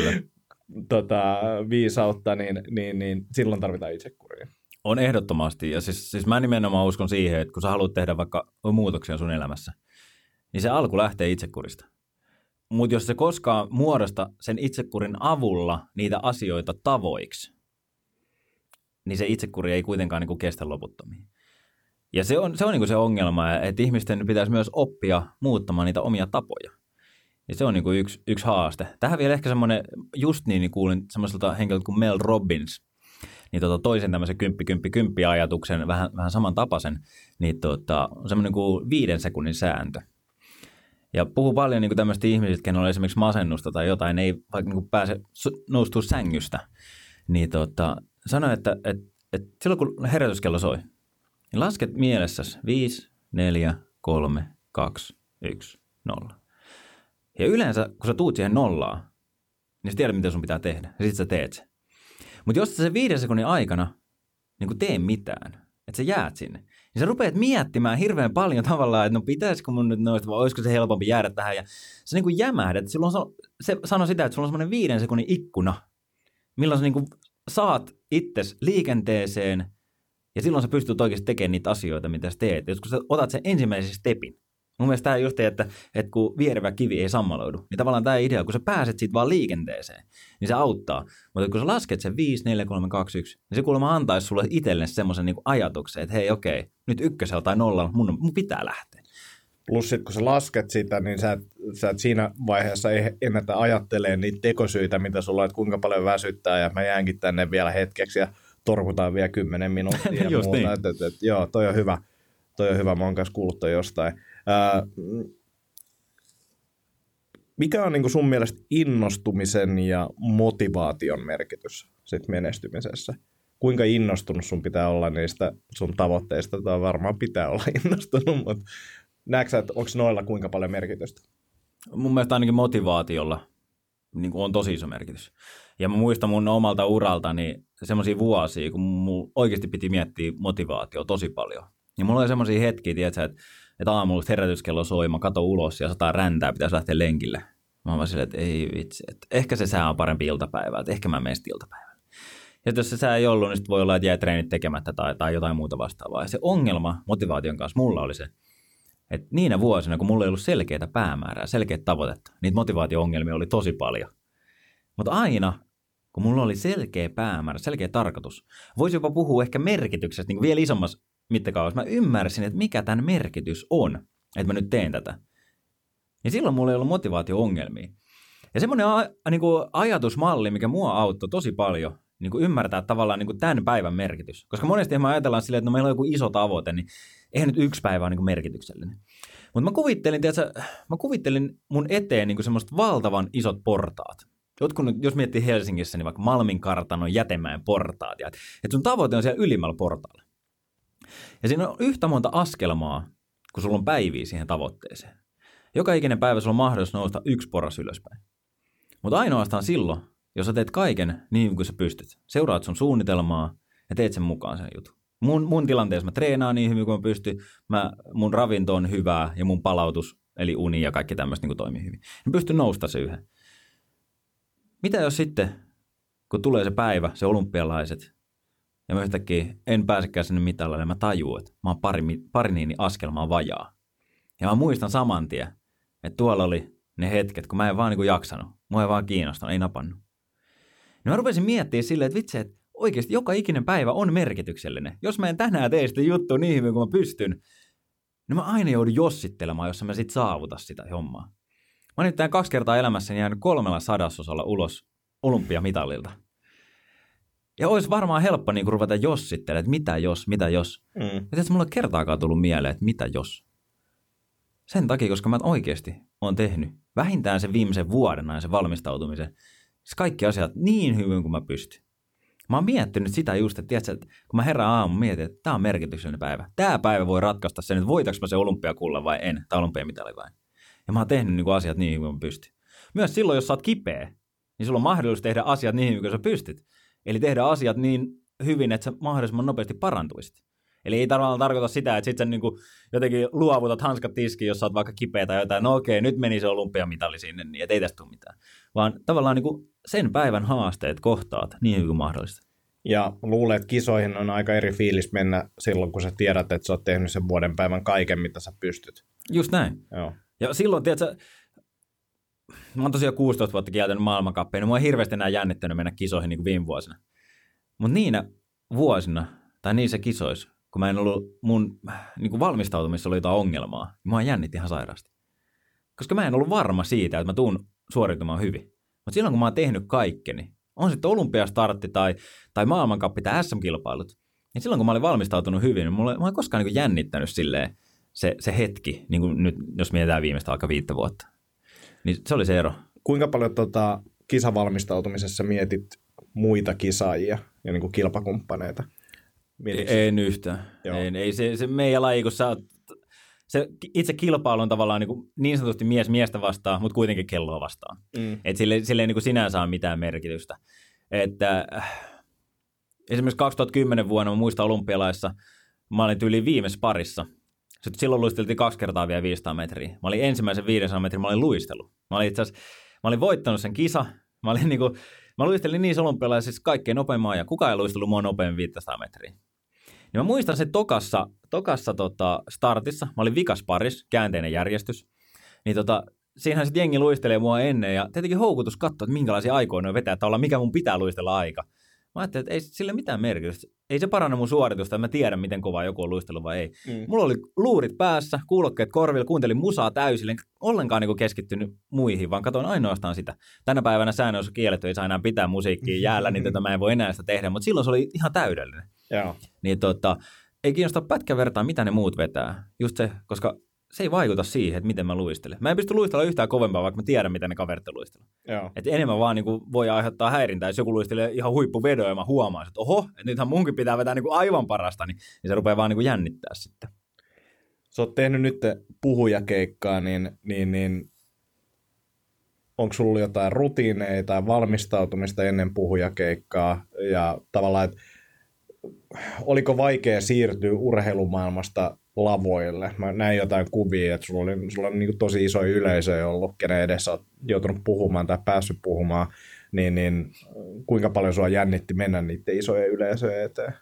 tota, viisautta, niin, niin, niin silloin tarvitaan itsekuria. On ehdottomasti, ja siis, siis mä nimenomaan uskon siihen, että kun sä haluat tehdä vaikka muutoksia sun elämässä, niin se alku lähtee itsekurista. Mutta jos se koskaan muodosta sen itsekurin avulla niitä asioita tavoiksi, niin se itsekuri ei kuitenkaan niin kuin kestä loputtomiin. Ja se on se, on niin kuin se ongelma, että ihmisten pitäisi myös oppia muuttamaan niitä omia tapoja. Ja se on niin kuin yksi, yksi haaste. Tähän vielä ehkä semmoinen, just niin, niin kuulin semmoiselta henkilöltä kuin Mel Robbins, niin tota toisen tämmöisen kymppi, kymppi, kymppi ajatuksen, vähän, vähän samantapaisen, niin tota, on semmoinen kuin viiden sekunnin sääntö. Ja puhuu paljon niin kuin tämmöistä ihmisistä, kenellä on esimerkiksi masennusta tai jotain, ne ei vaikka niin kuin pääse noustua sängystä, niin tota, sano, että, että, että silloin kun herätyskello soi, niin lasket mielessäsi viisi, neljä, kolme, kaksi, yksi, nolla. Ja yleensä, kun sä tuut siihen nollaan, niin sä tiedät, mitä sun pitää tehdä, ja sit sä teet se. Mutta jos sä sen viiden sekunnin aikana niin kun tee mitään, että sä jäät sinne, niin sä rupeat miettimään hirveän paljon tavallaan, että no pitäisikö mun nyt noista, vai olisiko se helpompi jäädä tähän, ja sä niin kuin jämähdät. Silloin se sanoo sitä, että sulla on semmoinen viiden sekunnin ikkuna, milloin sä niin kuin saat itses liikenteeseen, ja silloin sä pystyt oikeasti tekemään niitä asioita, mitä sä teet. Jos kun sä otat sen ensimmäisen stepin, mun mielestä tämä just, että, että kun vierevä kivi ei sammaloidu, niin tavallaan tämä idea, kun sä pääset siitä vaan liikenteeseen, niin se auttaa. Mutta kun sä lasket sen viisi, neljä, kolme, kaksi, yksi, niin se kuulemma antaisi sulle itselle semmoisen niin kuin ajatuksen, että hei okei, nyt ykkösellä tai nollalla mun, mun pitää lähteä. Plus sitten kun sä lasket sitä, niin sä et, sä et siinä vaiheessa ei ennätä ajattelemaan niitä tekosyitä, mitä sulla on, että kuinka paljon väsyttää, ja mä jäänkin tänne vielä hetkeksi, ja torkutaan vielä kymmenen minuuttia ja muuta. Niin. Et, et, et, joo, toi on hyvä. Toi on hyvä, mä oon kanssa kuullut toi jostain. Ää, mikä on niin kuin sun mielestä innostumisen ja motivaation merkitys sit menestymisessä? Kuinka innostunut sun pitää olla niistä sun tavoitteista? Tai varmaan pitää olla innostunut, mutta näetkö sä, että onko noilla kuinka paljon merkitystä? Mun mielestä ainakin motivaatiolla niin kuin on tosi iso merkitys. Ja mä muistan mun omalta uraltani semmoisia vuosia, kun mun oikeasti piti miettiä motivaatio tosi paljon. Ja mulla oli semmoisia hetkiä, tiedätkö, että, että aamulla herätyskello soi, mä katon ulos ja sataa räntää, pitäisi lähteä lenkille. Mä oon vaan silleen, että ei vitsi, että ehkä se sää on parempi iltapäivää, että ehkä mä menen iltapäivällä. Ja jos se sää ei ollut, niin sit voi olla, että jäi treenit tekemättä tai, tai jotain muuta vastaavaa. Ja se ongelma motivaation kanssa mulla oli se, että niinä vuosina, kun mulla ei ollut selkeää päämäärää, selkeää tavoitetta, niitä motivaatio-ongelmia oli tosi paljon. Mutta aina, kun mulla oli selkeä päämäärä, selkeä tarkoitus, voisi jopa puhua ehkä merkityksestä niin kuin vielä isommassa mittakaavassa. Mä ymmärsin, että mikä tämän merkitys on, että mä nyt teen tätä. Ja silloin mulla ei ollut motivaatio-ongelmia. Ja semmoinen a- niin kuin ajatusmalli, mikä mua auttoi tosi paljon, niin kuin ymmärtää tavallaan niin kuin tämän päivän merkitys. Koska monesti me ajatellaan silleen, että no meillä on joku iso tavoite, niin eihän nyt yksi päivä ole niin kuin merkityksellinen. Mutta mä kuvittelin, tiedätkö, mä kuvittelin mun eteen niin kuin semmoista valtavan isot portaat. Jotkut, jos miettii Helsingissä, niin vaikka Malmin kartanon Jätemäen portaat. Ja, että sun tavoite on siellä ylimmällä portaalla. Ja siinä on yhtä monta askelmaa, kun sulla on päiviä siihen tavoitteeseen. Joka ikinen päivä sulla on mahdollisuus nousta yksi porras ylöspäin. Mutta ainoastaan silloin, jos sä teet kaiken niin kuin sä pystyt. Seuraat sun suunnitelmaa ja teet sen mukaan sen jutun. Mun, mun tilanteessa mä treenaan niin hyvin kuin mä pystyn. Mä, mun ravinto on hyvää ja mun palautus, eli uni ja kaikki tämmöistä niin toimii hyvin. Mä pystyn nousta se yhden. Mitä jos sitten, kun tulee se päivä, se olympialaiset, ja mä yhtäkkiä en pääsekään sinne mitalle, ja mä tajuun, että mä oon pari, pari niini askelmaa vajaa. Ja mä muistan saman tien, että tuolla oli ne hetket, kun mä en vaan niin kuin jaksanut. Mua ei vaan kiinnostanut, ei napannut. Ja mä rupesin miettimään silleen, että vitsi, että oikeasti joka ikinen päivä on merkityksellinen. Jos mä en tänään tee sitä juttua niin hyvin kuin mä pystyn, niin mä aina joudun jossittelemaan, jos mä sit saavuta sitä hommaa. Mä oon nyt tämän kaksi kertaa elämässäni jäänyt kolmella sadasosalla ulos olympiamitalilta. Ja olisi varmaan helppo niin kuin ruveta jossittelemaan, että mitä jos, mitä jos. Mm. Ja tietysti mulla ei kertaakaan tullut mieleen, että mitä jos. Sen takia, koska mä oikeasti oon tehnyt vähintään sen viimeisen vuoden ajan sen valmistautumisen. Siis kaikki asiat niin hyvin kuin mä pystyn. Mä oon miettinyt sitä just, että, tiedätkö, että kun mä herään aamu mietin, että tää on merkityksellinen päivä. Tää päivä voi ratkaista sen, että voitaks mä se olympiakulla vai en, tai olympiamitali vai en. Ja mä oon tehnyt niin kuin asiat niin kuin mä pystyn. Myös silloin, jos sä oot kipeä, niin sulla on mahdollisuus tehdä asiat niin hyvin kuin sä pystyt. Eli tehdä asiat niin hyvin, että sä mahdollisimman nopeasti parantuisit. Eli ei tavallaan tarkoita sitä, että sit sä niin kuin jotenkin luovutat hanskat tiskiin, jos sä oot vaikka kipeä tai jotain, no okei, nyt meni se olympiamitali sinne, niin et ei tästä tule mitään. Vaan tavallaan niin kuin sen päivän haasteet kohtaat niin hyvin kuin mahdollista. Ja luulen, että kisoihin on aika eri fiilis mennä silloin, kun sä tiedät, että sä oot tehnyt sen vuoden päivän kaiken, mitä sä pystyt. Just näin. Joo. Ja silloin, tiedätkö, mä oon tosiaan kuusitoista vuotta kieltänyt maailmankappeja, niin mua ei hirveästi enää jännittänyt mennä kisoihin niin kuin viime vuosina. Mutta niinä vuosina, tai niissä kisoissa, kun mä en ollut mun niin kuin valmistautumissa oli jotain ongelmaa, niin mua jännitti ihan sairaasti. Koska mä en ollut varma siitä, että mä tuun suoritumaan hyvin. Mutta silloin, kun mä oon tehnyt kaikkeni, on sitten olympiastartti tai, tai maailmankappi tai äs äm-kilpailut, niin silloin, kun mä olin valmistautunut hyvin, niin mulla, mä en koskaan niin kuin jännittänyt silleen se, se hetki, niin kuin nyt, jos mietitään viimeistä aika viittä vuotta. Niin se oli se ero. Kuinka paljon tota, kisavalmistautumisessa mietit muita kisaajia ja niin kuin kilpakumppaneita? Ei, en yhtään. Ei, ei se, se meidän laji, kun sä oot, se itse kilpailu on tavallaan niin, kuin niin sanotusti mies miestä vastaan, mutta kuitenkin kelloa vastaan. Mm. Että sille, sille ei niin kuin sinänsä ole mitään merkitystä. Että, äh, esimerkiksi kaksituhattakymmenen vuonna, mä muistan olympialaissa, mä olin tyyliin viimeisessä parissa. Sitten silloin luisteltiin kaksi kertaa vielä viisisataa metriä. Mä olin ensimmäisen viisisataa metriä, mä olin luistellut. Mä olin itse asiassa, mä olin voittanut sen kisa. Mä, olin niin kuin, mä luistelin niissä olympialaisissa kaikkein nopeimman ajan. Kukaan ei luistellut mua nopeammin viisisataa metriä. Ja mä muistan sen tokassa, tokassa tota startissa, mä olin vikas paris, käänteinen järjestys, niin tota, siinähän sitten jengi luistelee mua ennen, ja tietenkin houkutus katsoa, että minkälaisia aikoja ne vetää, että mikä mun pitää luistella aika. Mä ajattelin, että ei sille mitään merkitystä. Ei se paranna mun suoritusta, että mä tiedän, miten kovaa joku on luistellut vai ei. Mm. Mulla oli luurit päässä, kuulokkeet korvilla, kuuntelin musaa täysille, en ollenkaan niinku keskittynyt muihin, vaan katsoin ainoastaan sitä. Tänä päivänä säännössä on kielletty, ei saa enää pitää musiikkia jäällä, niin tätä mä en voi enää sitä tehdä, mutta silloin se oli ihan täydellinen. Joo. Niin tota, ei kiinnosta pätkän vertaa, mitä ne muut vetää. Just se, koska se ei vaikuta siihen, että miten mä luistelen. Mä en pysty luistella yhtään kovempaa, vaikka mä tiedän, miten ne kaverit luistella. Että enemmän vaan niin kuin voi aiheuttaa häirintää, jos joku luistelee ihan huippuvedoja ja mä huomaan, että oho, että nythän munkin pitää vetää niin kuin aivan parasta, niin, niin se rupeaa vaan niin kuin jännittää sitten. Sä oot tehnyt nyt puhujakeikkaa, niin, niin, niin onko sulla jotain rutiineja tai valmistautumista ennen puhujakeikkaa ja tavallaan, että oliko vaikea siirtyä urheilumaailmasta lavoille? Mä näin jotain kuvia, että sulla, oli, sulla on niin tosi iso yleisö ollut, kenen edessä olet joutunut puhumaan tai päässyt puhumaan, niin, niin kuinka paljon sua jännitti mennä niiden isojen yleisöjen eteen?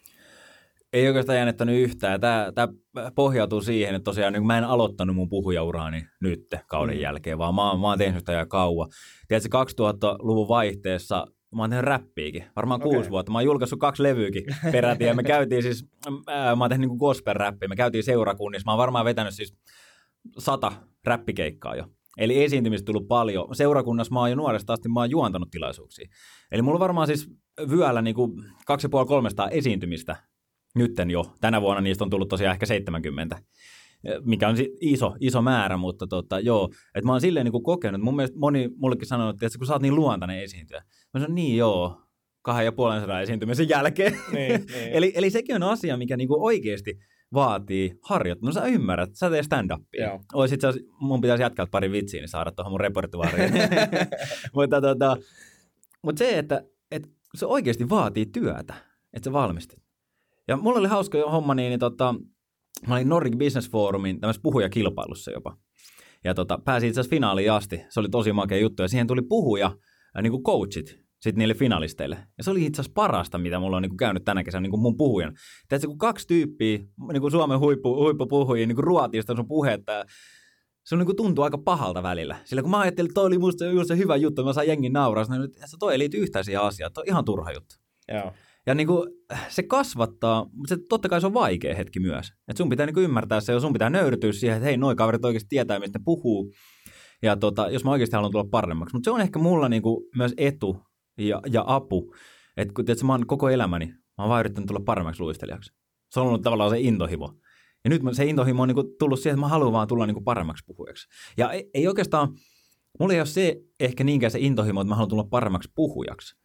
Ei oikeastaan jännittänyt yhtään. Tämä, tämä pohjautuu siihen, että tosiaan niin mä en aloittanut mun puhujauraani nyt kauden mm. jälkeen, vaan mä, mä oon tehnyt sitä jo kauan. Tiedätkö, kaksituhattaluvun vaihteessa mä oon tehnyt räppiäkin, varmaan okay. kuusi vuotta. Mä oon julkaissut kaksi levyykin peräti, ja me käytiin siis, ää, mä oon tehnyt niin gospel-räppiä, me käytiin seurakunnissa, mä oon varmaan vetänyt siis sata räppikeikkaa jo. Eli esiintymistä tullut paljon. Seurakunnassa mä oon jo nuoresta asti, mä oon juontanut tilaisuuksia. Eli mulla on varmaan siis vyöllä niin kuin kaksi ja puoli kolmesta esiintymistä nytten jo. Tänä vuonna niistä on tullut tosiaan ehkä seitsemänkymmentä, mikä on iso, iso määrä, mutta tota, joo, että mä oon silleen niin kuin kokenut, mun mielestä moni mullekin sanonut, että kun sä oot niin luontainen esiintyjä, mä sanon niin joo, kahden ja puolen sadan esiintymisen jälkeen. Niin, niin. eli, eli sekin on asia, mikä niin kuin oikeasti vaatii harjoittelua. No sä ymmärrät, sä teet stand-upia. Ois itse asiassa, mun pitäisi jatkaa pari vitsiä, niin saada tuohon mun repertuaariin. mutta, tota, mutta se, että, että se oikeasti vaatii työtä, että sä valmistit. Ja mulla oli hauska homma, niin, niin tota, mä olin Nordic Business Forumin tämmöisessä puhujakilpailussa jopa. Ja tota, pääsin itse asiassa finaaliin asti. Se oli tosi makea juttu. Ja siihen tuli puhuja, niin kuin coachit, sitten niille finalisteille. Ja se oli itse asiassa parasta, mitä mulla on niin kuin käynyt tänä kesänä niin kuin mun puhujan. Tiedätkö, kun kaksi tyyppiä, niin kuin Suomen huippu, huippupuhujia, niin kuin ruotii sitä sun puhetta. Se on niin kuin tuntuu aika pahalta välillä. Sillä kun mä ajattelin, että toi oli musta just se hyvä juttu, mä saan jengin nauraa, niin että toi ei liity yhtään siihen asiaan. Toi on ihan turha juttu. Joo. Ja niin kuin, se kasvattaa, mutta se, totta kai se on vaikea hetki myös. Että sun pitää niin kuin ymmärtää se, ja sun pitää nöyrtyä siihen, että hei, noi kaverit oikeasti tietää, mistä ne puhuu. Ja tota, jos mä oikeasti haluan tulla paremmaksi. Mutta se on ehkä mulla niin kuin myös etu ja, ja apu. Että kun tiedätkö, mä oon koko elämäni, mä oon vaan yrittänyt tulla paremmaksi luistelijaksi. Se on ollut tavallaan se intohimo. Ja nyt se intohimo on niin kuin tullut siihen, että mä haluan vaan tulla niin kuin paremmaksi puhujaksi. Ja ei, ei oikeastaan, mulla ei ole se ehkä niinkään se intohimo, että mä haluan tulla paremmaksi puhujaksi.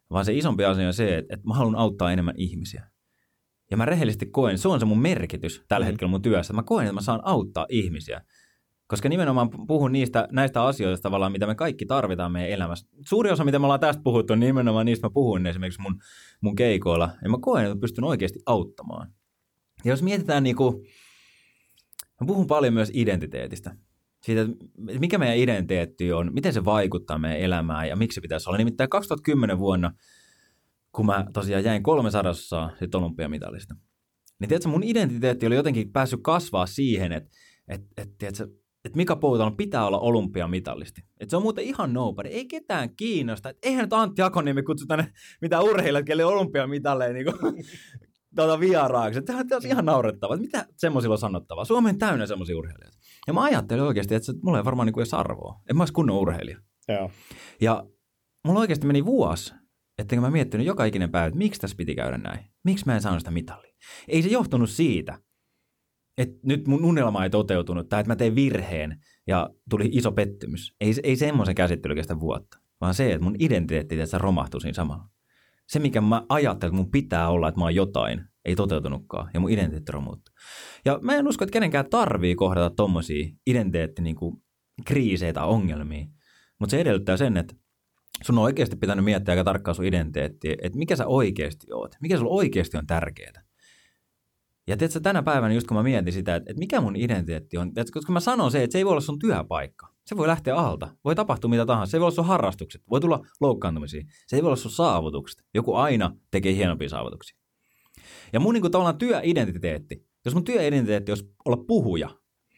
vaan se isompi asia on se, että, että mä haluan auttaa enemmän ihmisiä. Ja mä rehellisesti koen, se on se mun merkitys tällä mm. hetkellä mun työssä. Mä koen, että mä saan auttaa ihmisiä. Koska nimenomaan puhun niistä, näistä asioista tavallaan, mitä me kaikki tarvitaan meidän elämässä. Suuri osa, mitä me ollaan tästä puhuttu, on nimenomaan niistä mä puhun esimerkiksi mun, mun keikoilla. Ja mä koen, että mä pystyn oikeasti auttamaan. Ja jos mietitään niin kuin, mä puhun paljon myös identiteetistä. Siitä, että mikä meidän identiteetti on, miten se vaikuttaa meidän elämään ja miksi pitäisi olla. Nimittäin kaksituhattakymmenen vuonna, kun mä tosiaan jäin kolmesadaa sit olympiamitalista, niin tiedätkö, mun identiteetti oli jotenkin päässyt kasvaa siihen, että et, et, tiedätkö, että Mika Poutalon pitää olla olympiamitalisti. Että se on muuten ihan nobody. Ei ketään kiinnosta. Et eihän nyt Antti Akoniemi kutsu tänne mitään urheilijat, kelle olympiamitaleja niin tuota vieraaksi. Tämä on ihan naurettavaa. Mitä semmoisilla on sanottavaa? Suomi on täynnä semmoisia urheilijoita. Ja mä ajattelin oikeasti, että mulla ei varmaan niin kuin edes arvoa. En mä olisi kunnon urheilija. Joo. Ja mulla oikeasti meni vuosi, että mä miettinyt joka ikinen päivä, että miksi tässä piti käydä näin. Miksi mä en saanut sitä mitalia? Ei se johtunut siitä, että nyt mun unelma ei toteutunut tai että mä tein virheen ja tuli iso pettymys. Ei, ei semmoisen käsittely kestä vuotta, vaan se, että mun identiteetti tässä romahtui siinä samalla. Se, mikä mä ajattelin, että mun pitää olla, että mä oon jotain, ei toteutunutkaan ja mun identiteetti romuuttu. Ja mä en usko, että kenenkään tarvii kohdata tommosia identiteetti niinku kriisejä tai ongelmia, mutta se edellyttää sen, että sun on oikeasti pitänyt miettiä aika tarkkaan sun identiteettiä, että mikä sä oikeasti oot, mikä sulla oikeasti on tärkeää. Ja tiedätkö, tänä päivänä just kun mä mietin sitä, että, että mikä mun identiteetti on, tiedätkö, koska mä sanon se, että se ei voi olla sun työpaikka. Se voi lähteä alta. Voi tapahtua mitä tahansa. Se ei voi olla sun harrastukset. Voi tulla loukkaantumisia. Se ei voi olla sun saavutukset. Joku aina tekee hienompia saavutuksia. Ja mun niin kuin tavallaan työidentiteetti, jos mun työidentiteetti olisi olla puhuja,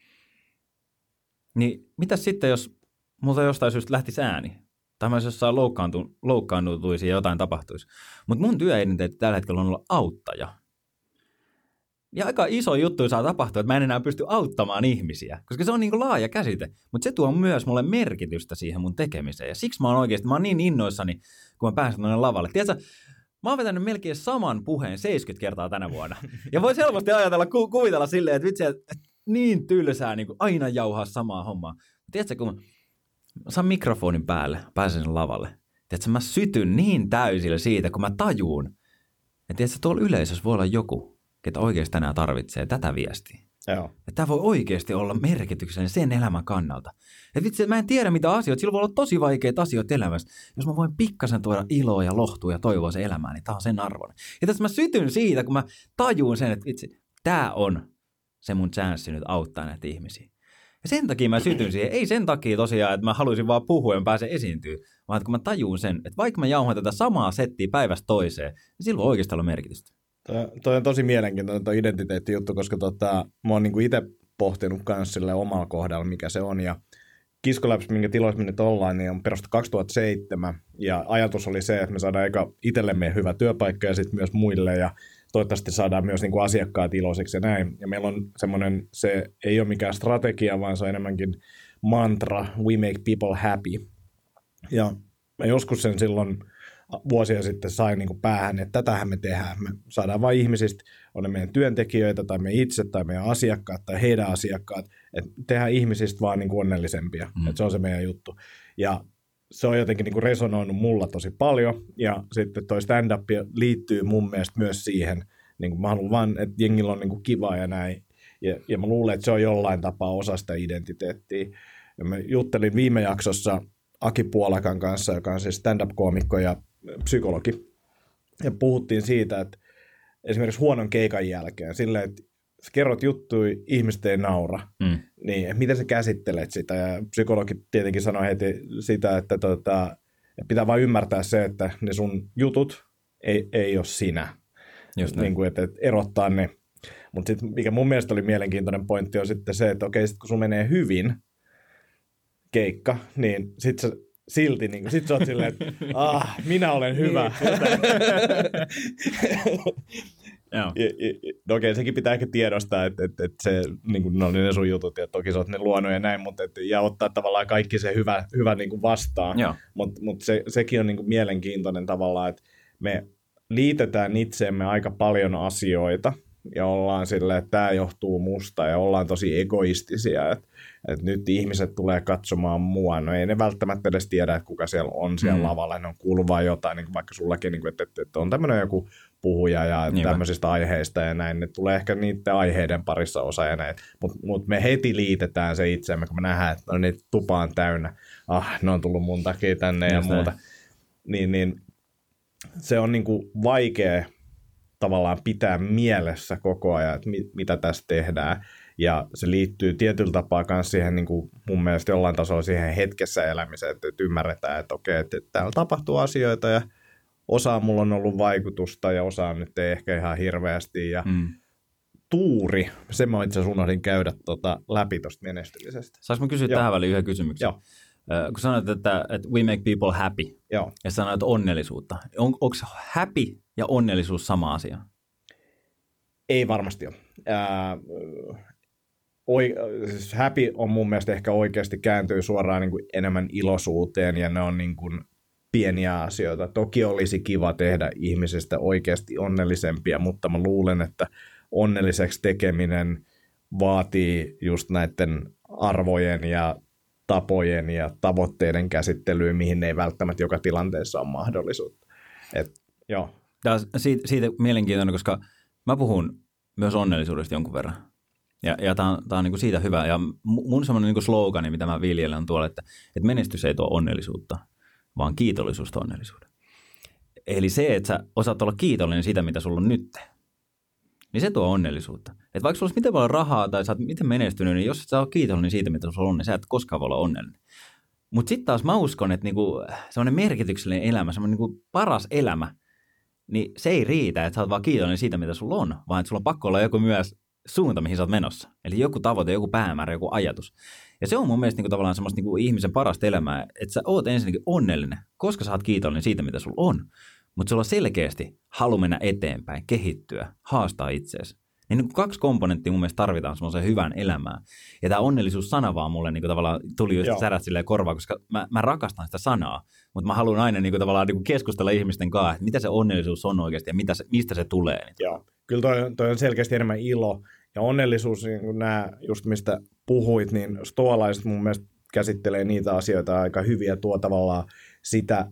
niin mitäs sitten, jos multa jostain syystä lähtisi ääni? Tai mä jos jossain loukkaantu, loukkaantuisi ja jotain tapahtuisi. Mutta mun työidentiteetti tällä hetkellä on olla auttaja. Ja aika iso juttu saa tapahtua, että mä en enää pysty auttamaan ihmisiä, koska se on niin kuin laaja käsite, mutta se tuo myös mulle merkitystä siihen mun tekemiseen. Ja siksi mä oon oikeasti, mä oon niin innoissani, kun mä pääsen tuonne lavalle. Tiedätkö, mä oon vetänyt melkein saman puheen seitsemänkymmentä kertaa tänä vuonna. Ja voi helposti ajatella, ku, kuvitella silleen, että vitsi, että niin tylsää niin kuin aina jauhaa samaa hommaa. Tiedätkö, kun mä saan mikrofonin päälle, pääsen sen lavalle. Tiedätkö, mä sytyn niin täysillä siitä, kun mä tajuun, että tiedätkö, tuolla yleisössä voi olla joku, ketä oikeasti tänään tarvitsee tätä viestiä. Joo. Että tämä voi oikeasti olla merkityksellinen sen elämän kannalta. Että vitsi, mä en tiedä mitä asioita, sillä voi olla tosi vaikeita asioita elämässä. Jos mä voin pikkasen tuoda iloa ja lohtua ja toivoa se elämään, niin tämä on sen arvoinen. Ja tässä mä sytyn siitä, kun mä tajuun sen, että vitsi, tämä on se mun chanssi nyt auttaa näitä ihmisiä. Ja sen takia mä sytyn siihen. Ei sen takia tosiaan, että mä haluaisin vaan puhua ja pääse esiintyä, vaan että kun mä tajuun sen, että vaikka mä jauhan tätä samaa settiä päivästä toiseen, niin sillä voi oikeasti olla merkitystä. Toi on tosi mielenkiintoinen tuo identiteettijuttu, koska tota, mä oon niinku itse pohtinut myös sille omalla kohdalla, mikä se on. Ja Kiskolabs, minkä tiloissa me nyt ollaan, niin on perustettu kaksituhattaseitsemän. Ja ajatus oli se, että me saadaan eka itsellemme hyvä työpaikka ja sitten myös muille. Ja toivottavasti saadaan myös niinku asiakkaat iloisiksi ja näin. Ja meillä on semmoinen, se ei ole mikään strategia, vaan se on enemmänkin mantra, we make people happy. Ja mä joskus sen silloin vuosia sitten sain niin kuin päähän, että tätähän me tehdään. Me saadaan vain ihmisistä, on ne meidän työntekijöitä tai me itse tai meidän asiakkaat tai heidän asiakkaat, että tehdään ihmisistä vaan niin kuin onnellisempia. Mm. Että se on se meidän juttu. Ja se on jotenkin niin kuin resonoinut mulla tosi paljon ja sitten toi stand-up liittyy mun mielestä myös siihen. Niin kuin mä haluan vaan, että jengillä on niin kuin kivaa ja näin. Ja, ja mä luulen, että se on jollain tapaa osa sitä identiteettiä. Ja mä juttelin viime jaksossa Aki Puolakan kanssa, joka on siis stand-up-koomikko ja psykologi. Ja puhuttiin siitä, että esimerkiksi huonon keikan jälkeen, silleen, että sä kerrot juttuja, ihmiset ei naura, mm. niin miten sä käsittelet sitä? Ja psykologi tietenkin sanoi heti sitä, että tota, pitää vain ymmärtää se, että ne sun jutut ei, ei ole sinä. Just niin kuin, että, että erottaa ne. Mutta sitten mikä mun mielestä oli mielenkiintoinen pointti on sitten se, että okei, sit kun sun menee hyvin keikka, niin sit sä silti, niin sit sä oot silleen, että ah, minä olen hyvä. Joo. No okei, sekin pitää ehkä tiedostaa, että, että, että se, niin kuin, no ne sun jutut, ja toki sä oot ne luonut ja näin, mutta että, ja ottaa tavallaan kaikki se hyvä, hyvä niin kuin vastaan. Mutta mut se, sekin on niin kuin mielenkiintoinen tavallaan, että me liitetään itseemme aika paljon asioita, ja ollaan silleen, että tämä johtuu musta ja ollaan tosi egoistisia, että, että nyt ihmiset tulee katsomaan mua. No ei ne välttämättä edes tiedä, että kuka siellä on siellä mm. lavalla, ne on kuullut vaan jotain, niin kuin vaikka sullakin, niin kuin, että, että, että on tämmöinen joku puhuja ja niin tämmöisistä aiheista ja näin. Ne tulee ehkä niiden aiheiden parissa osa ja näin, mutta mut me heti liitetään se itseämme, kun me nähdään, että no niin, tupa on täynnä, ah, ne on tullut mun takia tänne ja muuta. Niin, niin se on niin kuin vaikea tavallaan pitää mielessä koko ajan, että mit, mitä tässä tehdään. Ja se liittyy tietyllä tapaa myös siihen niin kuin mun mielestä jollain tasolla siihen hetkessä elämiseen, että, että ymmärretään, että okei, että, että täällä tapahtuu asioita ja osa mulla on ollut vaikutusta ja osa nyt ei ehkä ihan hirveästi. Ja mm. tuuri, se mä itse asiassa unohdin käydä tota läpi tuosta menestymisestä. Saanko mä kysyä Joo. tähän väliin yhden kysymyksen? Joo. Uh, kun sanoit, että, että we make people happy Joo. ja sanoit onnellisuutta, on, onko happy ja onnellisuus sama asia? Ei varmasti ole. Ää, oi, siis happy on mun mielestä ehkä oikeasti kääntyy suoraan niin kuin enemmän iloisuuteen ja ne on niin kuin pieniä asioita. Toki olisi kiva tehdä ihmisistä oikeasti onnellisempia, mutta mä luulen, että onnelliseksi tekeminen vaatii just näiden arvojen ja tapojen ja tavoitteiden käsittelyyn, mihin ei välttämättä joka tilanteessa ole mahdollisuutta. Et, joo. Tämä on siitä, siitä mielenkiintoinen, koska mä puhun myös onnellisuudesta jonkun verran. Ja, ja tämä on, tämä on niin kuin siitä hyvä. Ja mun semmoinen niin kuin slogani, mitä mä viljelen, on tuolla, että, että menestys ei tuo onnellisuutta, vaan kiitollisuus tuo onnellisuuden. Eli se, että sä osaat olla kiitollinen siitä, mitä sulla on nyt, niin se tuo onnellisuutta. Että vaikka sulla olisi miten paljon rahaa tai sä oot miten menestynyt, niin jos et sä ole kiitollinen siitä, mitä sulla on, niin sä et koskaan voi olla onnellinen. Mutta sitten taas mä uskon, että niinku, semmoinen merkityksellinen elämä, semmoinen niinku paras elämä, niin se ei riitä, että sä oot vaan kiitollinen siitä, mitä sulla on, vaan että sulla on pakko olla joku myös suunta, mihin sä oot menossa. Eli joku tavoite, joku päämäärä, joku ajatus. Ja se on mun mielestä niinku tavallaan semmoista niinku ihmisen parasta elämää, että sä oot ensinnäkin onnellinen, koska sä oot kiitollinen siitä, mitä sulla on. Mutta sulla on selkeästi halu mennä eteenpäin, kehittyä, haastaa itseäsi. Niin, niin kaksi komponenttia mun mielestä tarvitaan semmoiseen hyvään elämään. Ja tämä onnellisuus-sana vaan mulle niin tavallaan tuli just särät silleen korvaan, koska mä, mä rakastan sitä sanaa, mutta mä haluan aina niin tavallaan niin keskustella ihmisten kanssa, että mitä se onnellisuus on oikeasti ja mitä se, mistä se tulee. Joo, kyllä toi, toi on selkeästi enemmän ilo. Ja onnellisuus, niin kuin nämä just mistä puhuit, niin stoalaiset mun mielestä käsittelee niitä asioita aika hyviä, tuo tavallaan sitä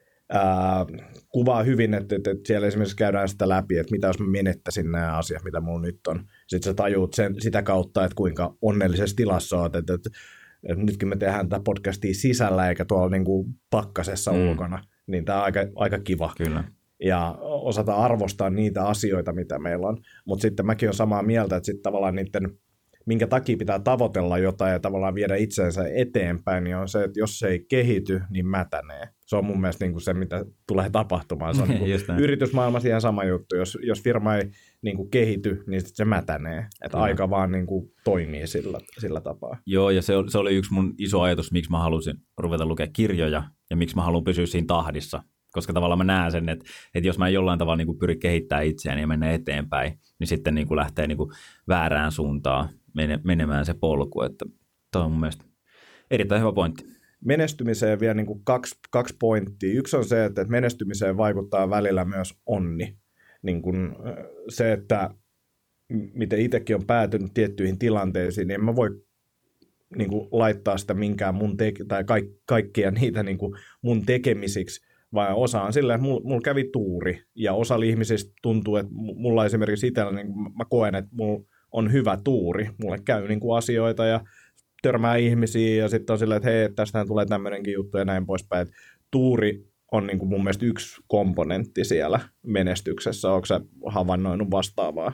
Ää, kuvaa hyvin, että, että, että siellä esimerkiksi käydään sitä läpi, että mitä jos mä menettäisin nämä asiat, mitä mulla nyt on. Sitten sä tajuut sen, sitä kautta, että kuinka onnellisessa tilassa olet, että, että, että nytkin me tehdään tätä podcastia sisällä eikä tuolla niin kuin pakkasessa mm. ulkona, niin tämä on aika, aika kiva. Kyllä. Ja osata arvostaa niitä asioita, mitä meillä on. Mutta sitten mäkin olen samaa mieltä, että sitten tavallaan niiden, minkä takia pitää tavoitella jotain ja tavallaan viedä itsensä eteenpäin, niin on se, että jos se ei kehity, niin mätänee. Se on mun mielestä niin kuin se, mitä tulee tapahtumaan. Se on niin kuin yritysmaailmassa ihan sama juttu. Jos, jos firma ei niin kuin kehity, niin se mätänee. Että aika vaan niin kuin toimii sillä, sillä tapaa. Joo, ja se oli, se oli yksi mun iso ajatus, miksi mä halusin ruveta lukea kirjoja ja miksi mä haluan pysyä siinä tahdissa. Koska tavallaan mä näen sen, että, että jos mä en jollain tavalla niin kuin pyri kehittämään itseäni ja mennä eteenpäin, niin sitten niin kuin lähtee niin kuin väärään suuntaan menemään se polku. Että toi on mun mielestä erittäin hyvä pointti. Menestymiseen vielä niin kuin kaksi, kaksi pointtia. Yksi on se, että menestymiseen vaikuttaa välillä myös onni. Niin kuin se, että miten itsekin on päätynyt tiettyihin tilanteisiin, niin en mä voi niin kuin laittaa sitä minkään mun te- tai kaik- kaikkia niitä niin kuin mun tekemisiksi, vaan osa on sillä, että mulla, mulla kävi tuuri. Ja osa ihmisistä tuntuu, että mulla esimerkiksi itsellä, niin mä koen, että mulla on hyvä tuuri. Mulle käy niin kuin asioita ja törmää ihmisiä ja sitten on silleen, että hei, tästähän tulee tämmöinenkin juttu ja näin poispäin. Et tuuri on niin kuin mun mielestä yksi komponentti siellä menestyksessä. Oletko sä havainnoinut vastaavaa?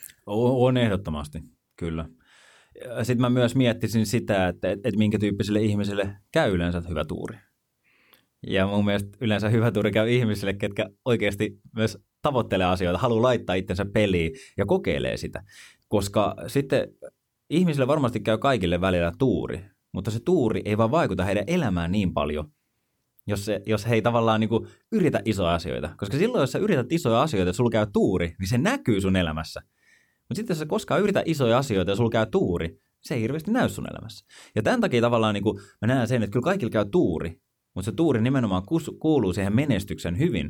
On ehdottomasti, kyllä. Sitten mä myös miettisin sitä, että, että minkä tyyppisille ihmisille käy yleensä hyvä tuuri. Ja mun mielestä yleensä hyvä tuuri käy ihmisille, ketkä oikeasti myös tavoittelee asioita, haluaa laittaa itsensä peliin ja kokeilee sitä. Koska sitten ihmisille varmasti käy kaikille välillä tuuri, mutta se tuuri ei vaan vaikuta heidän elämään niin paljon, jos, se, jos he ei tavallaan niin kuin yritä isoja asioita. Koska silloin, jos sä yrität isoja asioita ja sulla käy tuuri, niin se näkyy sun elämässä. Mutta sitten jos sä koskaan yritä isoja asioita ja sulla käy tuuri, se ei hirveästi näy sun elämässä. Ja tämän takia tavallaan niin kuin mä näen sen, että kyllä kaikilla käy tuuri, mutta se tuuri nimenomaan kuuluu siihen menestyksen hyvin,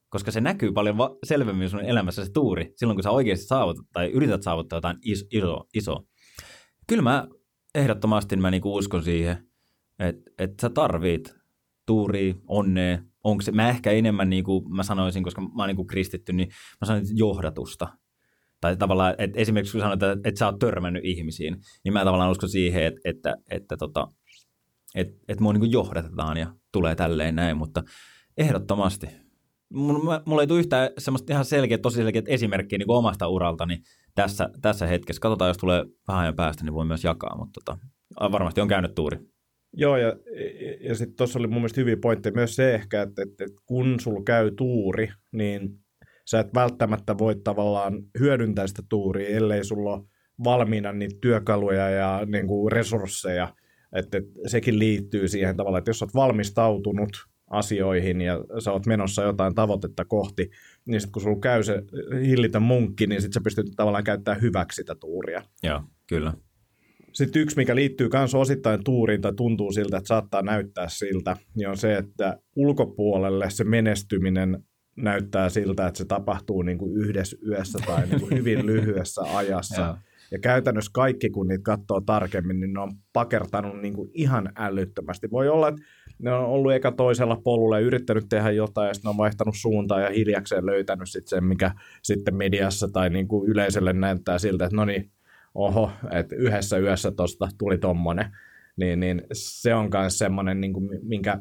koska se näkyy paljon va- selvemmin sun elämässä se tuuri, silloin kun sä oikeasti saavutat tai yrität saavuttaa jotain iso, iso, iso. Kyllä mä ehdottomasti mä niinku uskon siihen, että et sä tarvit tuuria, onnea, onko se, mä ehkä enemmän niinku, mä sanoisin, koska mä oon niinku kristitty, niin mä sanoisin johdatusta. Tai tavallaan, että esimerkiksi kun sanotaan, että, että sä oot törmännyt ihmisiin, niin mä tavallaan uskon siihen, että, että, että, tota, että, että mua niin johdatetaan ja tulee tälleen näin, mutta ehdottomasti. Mulla ei tule yhtään semmoista ihan selkeä, tosi selkeä esimerkkiä niin omasta uraltani tässä, tässä hetkessä. Katsotaan, jos tulee vähän ajan päästä, niin voi myös jakaa, mutta tota, varmasti on käynyt tuuri. Joo, ja, ja sitten tuossa oli mun mielestä hyviä pointteja myös se ehkä, että, että, että kun sulla käy tuuri, niin sä et välttämättä voi tavallaan hyödyntää sitä tuuria, ellei sulla ole valmiina niitä työkaluja ja niin kuin resursseja. Että, että sekin liittyy siihen tavallaan, että jos olet valmistautunut asioihin ja sä oot menossa jotain tavoitetta kohti, niin sitten kun sulla käy se hillitön munkki, niin sitten sä pystyt tavallaan käyttämään hyväksi sitä tuuria. Joo, kyllä. Sitten yksi, mikä liittyy myös osittain tuuriin tai tuntuu siltä, että saattaa näyttää siltä, niin on se, että ulkopuolelle se menestyminen näyttää siltä, että se tapahtuu niin kuin yhdessä yössä tai niin kuin hyvin lyhyessä ajassa. Ja. ja käytännössä kaikki, kun niitä katsoo tarkemmin, niin ne on pakertanut niin kuin ihan älyttömästi. Voi olla, että ne on ollut eka toisella polulla ja yrittänyt tehdä jotain, ja sitten ne on vaihtanut suuntaan ja hiljakseen löytänyt sit sen, mikä sitten mediassa tai niin kuin yleisölle näyttää siltä, että no niin, oho, että yhdessä yössä tuosta tuli tommonen. Niin, niin se on myös semmoinen, niin kuin, minkä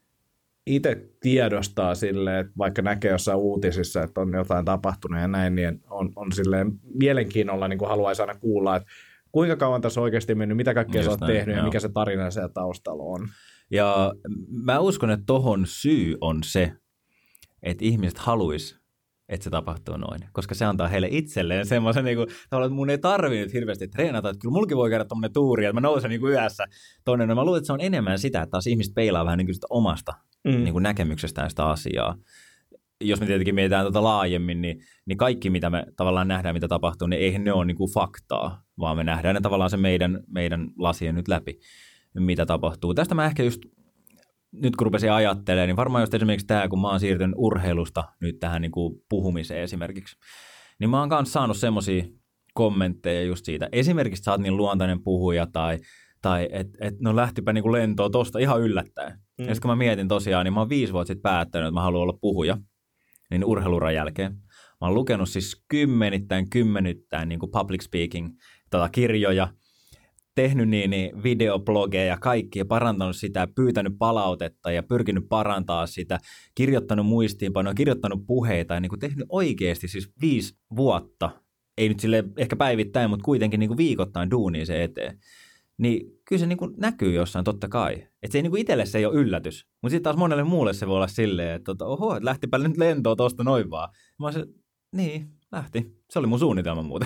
itse tiedostaa silleen, että vaikka näkee jossain uutisissa, että on jotain tapahtunut ja näin, niin on, on silleen mielenkiinnolla niin kuin haluaisi aina kuulla, että kuinka kauan tässä on oikeasti mennyt, mitä kaikkea sä oot tehnyt joo. ja mikä se tarina siellä taustalla on. Ja mä uskon, että tohon syy on se, että ihmiset haluaisi, että se tapahtuu noin, koska se antaa heille itselleen semmoisen, niin kuin, tavallaan, että mun ei tarvitse nyt hirveästi treenata, että kyllä mullakin voi käydä tommoinen tuuri, että mä nousen niin kuin yössä tonne. No mä luulen, että se on enemmän sitä, että taas ihmiset peilaa vähän niin kuin sitä omasta mm. niin kuin näkemyksestään sitä asiaa. Jos me tietenkin mietitään tuota laajemmin, niin, niin kaikki, mitä me tavallaan nähdään, mitä tapahtuu, niin eihän ne ole niin kuin faktaa, vaan me nähdään ne tavallaan se meidän, meidän lasien nyt läpi, mitä tapahtuu. Tästä mä ehkä just nyt kun rupesin ajattelemaan, niin varmaan just esimerkiksi tämä, kun mä oon siirtynyt urheilusta nyt tähän niin kuin puhumiseen esimerkiksi, niin mä oon kanssa saanut semmoisia kommentteja just siitä. Esimerkiksi sä oot niin luontainen puhuja tai, tai että et, no lähtipä niin kuin lentoa tosta ihan yllättäen. Mm. Ja sitten kun mä mietin tosiaan, niin mä oon viisi vuotta sitten päättänyt, että mä haluan olla puhuja niin urheiluran jälkeen. Mä oon lukenut siis kymmenittäin, kymmenittäin niin kuin public speaking tota, kirjoja, tehnyt niin, niin videoblogeja ja kaikki ja parantanut sitä, pyytänyt palautetta ja pyrkinyt parantaa sitä, kirjoittanut muistiinpanoja, kirjoittanut puheita ja niin kuin tehnyt oikeasti siis viisi vuotta, ei nyt sille ehkä päivittäin, mutta kuitenkin niin kuin viikoittain duunia se eteen. Niin kyllä se niin kuin näkyy jossain totta kai. Että se ei niin kuin itselle se ei ole yllätys, mutta sitten taas monelle muulle se voi olla silleen, että oho, että lähtipä nyt lentoon tuosta noin vaan. Mä olisin, niin, lähti. Se oli mun suunnitelma muuten.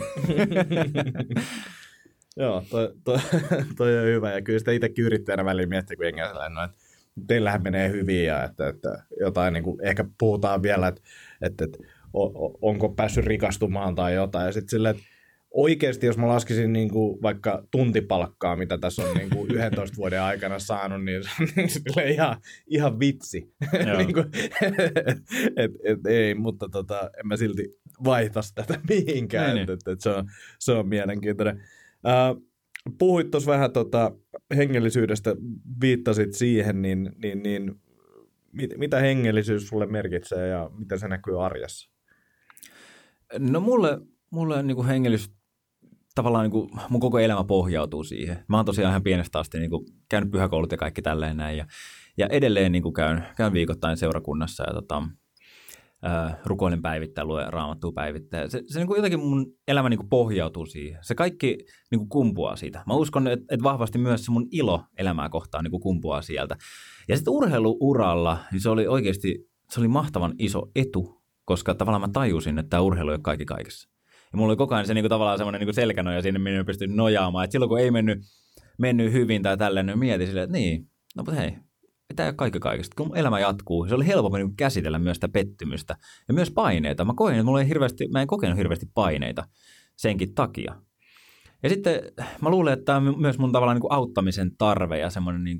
Joo, toi, toi, toi on hyvä. Ja kyllä sitä itsekin yrittäjänä väliin miettiä, kun jengi on sellainen, no, että teillähän menee hyvin ja että, että jotain niin kuin, ehkä puhutaan vielä, että, että, että onko päässyt rikastumaan tai jotain. Ja sitten silleen, että oikeasti jos mä laskisin niin kuin vaikka tuntipalkkaa, mitä tässä on niin kuin yhdentoista vuoden aikana saanut, niin se on ihan, ihan vitsi. niin kuin, et, et, ei, mutta tota, en mä silti vaihtaisi tätä mihinkään. Et, et, et se, on, se on mielenkiintoinen. Uh, puhuit tuossa vähän tota hengellisyydestä, viittasit siihen, niin, niin, niin mit, mitä hengellisyys sulle merkitsee ja miten se näkyy arjessa? No mulle, mulle niin kuin hengellisyys, tavallaan niin kuin, mun koko elämä pohjautuu siihen. Mä oon tosiaan ihan pienestä asti niin kuin, käynyt pyhäkoulut ja kaikki tälleen näin ja, ja edelleen niin kuin käyn, käyn viikoittain seurakunnassa ja tota, Äh, rukoilen päivittäin, luen raamattua päivittäin. Se, se niin kuin jotenkin mun elämä niin kuin pohjautuu siihen. Se kaikki niin kuin kumpuaa siitä. Mä uskon, että, että vahvasti myös se mun ilo elämää kohtaan niin kuin kumpuaa sieltä. Ja sitten urheiluuralla, niin se oli oikeasti, se oli mahtavan iso etu, koska tavallaan mä tajusin, että tämä urheilu ei ole kaikki kaikessa. Ja mulla oli koko ajan se niin kuin, tavallaan semmoinen niin kuin selkänoja sinne, minne pystyin nojaamaan. Et silloin kun ei mennyt, mennyt hyvin tai tälleen, niin mietin silleen, että niin, no mutta hei, tämä ei ole kaikki kaikesta. Kun elämä jatkuu, se oli helpompi niin käsitellä myös sitä pettymystä ja myös paineita. Mä koin, että mulla ei hirveästi, mä en kokenut hirveästi paineita senkin takia. Ja sitten mä luulen, että tämä on myös mun tavallaan niin kuin auttamisen tarve ja semmoinen niin kuin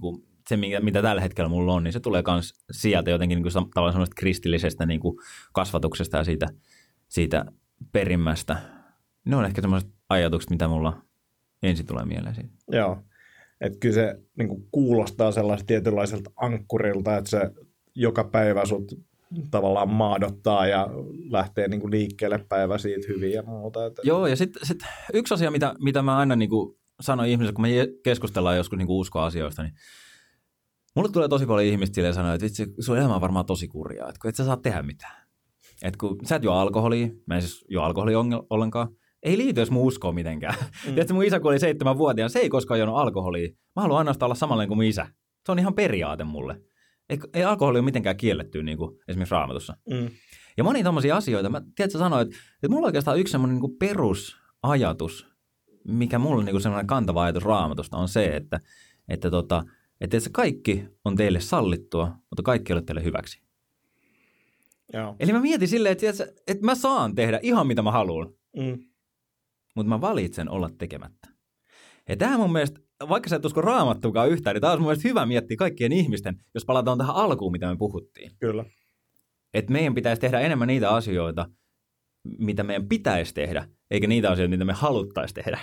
se, mitä tällä hetkellä mulla on, niin se tulee myös sieltä jotenkin niin kuin tavallaan semmoista kristillisestä niin kuin kasvatuksesta ja siitä, siitä perimmästä. Ne on ehkä semmoiset ajatukset, mitä mulla ensin tulee mieleen siitä. Joo, että kyllä se niin kuin kuulostaa sellaiselta tietynlaiselta ankkurilta, että se joka päivä sut tavallaan maadottaa ja lähtee niin kuin liikkeelle päivä siitä hyvin ja muuta. Että... Joo, ja sitten sit yksi asia, mitä, mitä mä aina niin kuin sanon ihmisille, kun me keskustellaan joskus niin kuin uskoasioista, niin mulle tulee tosi paljon ihmistä silleen sanoa, että vitsi, sun elämä on varmaan tosi kurjaa, että kun et sä saa tehdä mitään. Että kun sä et juo alkoholia, mä en siis juo alkoholia ollenkaan, ei liity, jos mun uskoo mitenkään. Mm. Tiedätkö, mun isä, kun oli seitsemänvuotiaan, se ei koskaan juonut alkoholia. Mä haluan ainoastaan olla samanlainen kuin mun isä. Se on ihan periaate mulle. Ei, ei alkoholi ole mitenkään kiellettyä, niin kuin esimerkiksi Raamatussa. Mm. Ja monia tommosia asioita, mä tiedätkö sanoa, että, että mulla on oikeastaan yksi semmoinen niin perusajatus, mikä mulla on niin semmoinen kantava ajatus Raamatusta, on se, että, että, tota, että se kaikki on teille sallittua, mutta kaikki ei ole teille hyväksi. Joo. Eli mä mietin silleen, että, että, että mä saan tehdä ihan mitä mä haluan, mm. mutta mä valitsen olla tekemättä. Ja tämä mun mielestä, vaikka sä et usko Raamattuakaan yhtään, niin tämä on mun mielestä hyvä miettiä kaikkien ihmisten, jos palataan tähän alkuun, mitä me puhuttiin. Kyllä. Että meidän pitäisi tehdä enemmän niitä asioita, mitä meidän pitäisi tehdä, eikä niitä asioita, mitä me haluttaisi tehdä.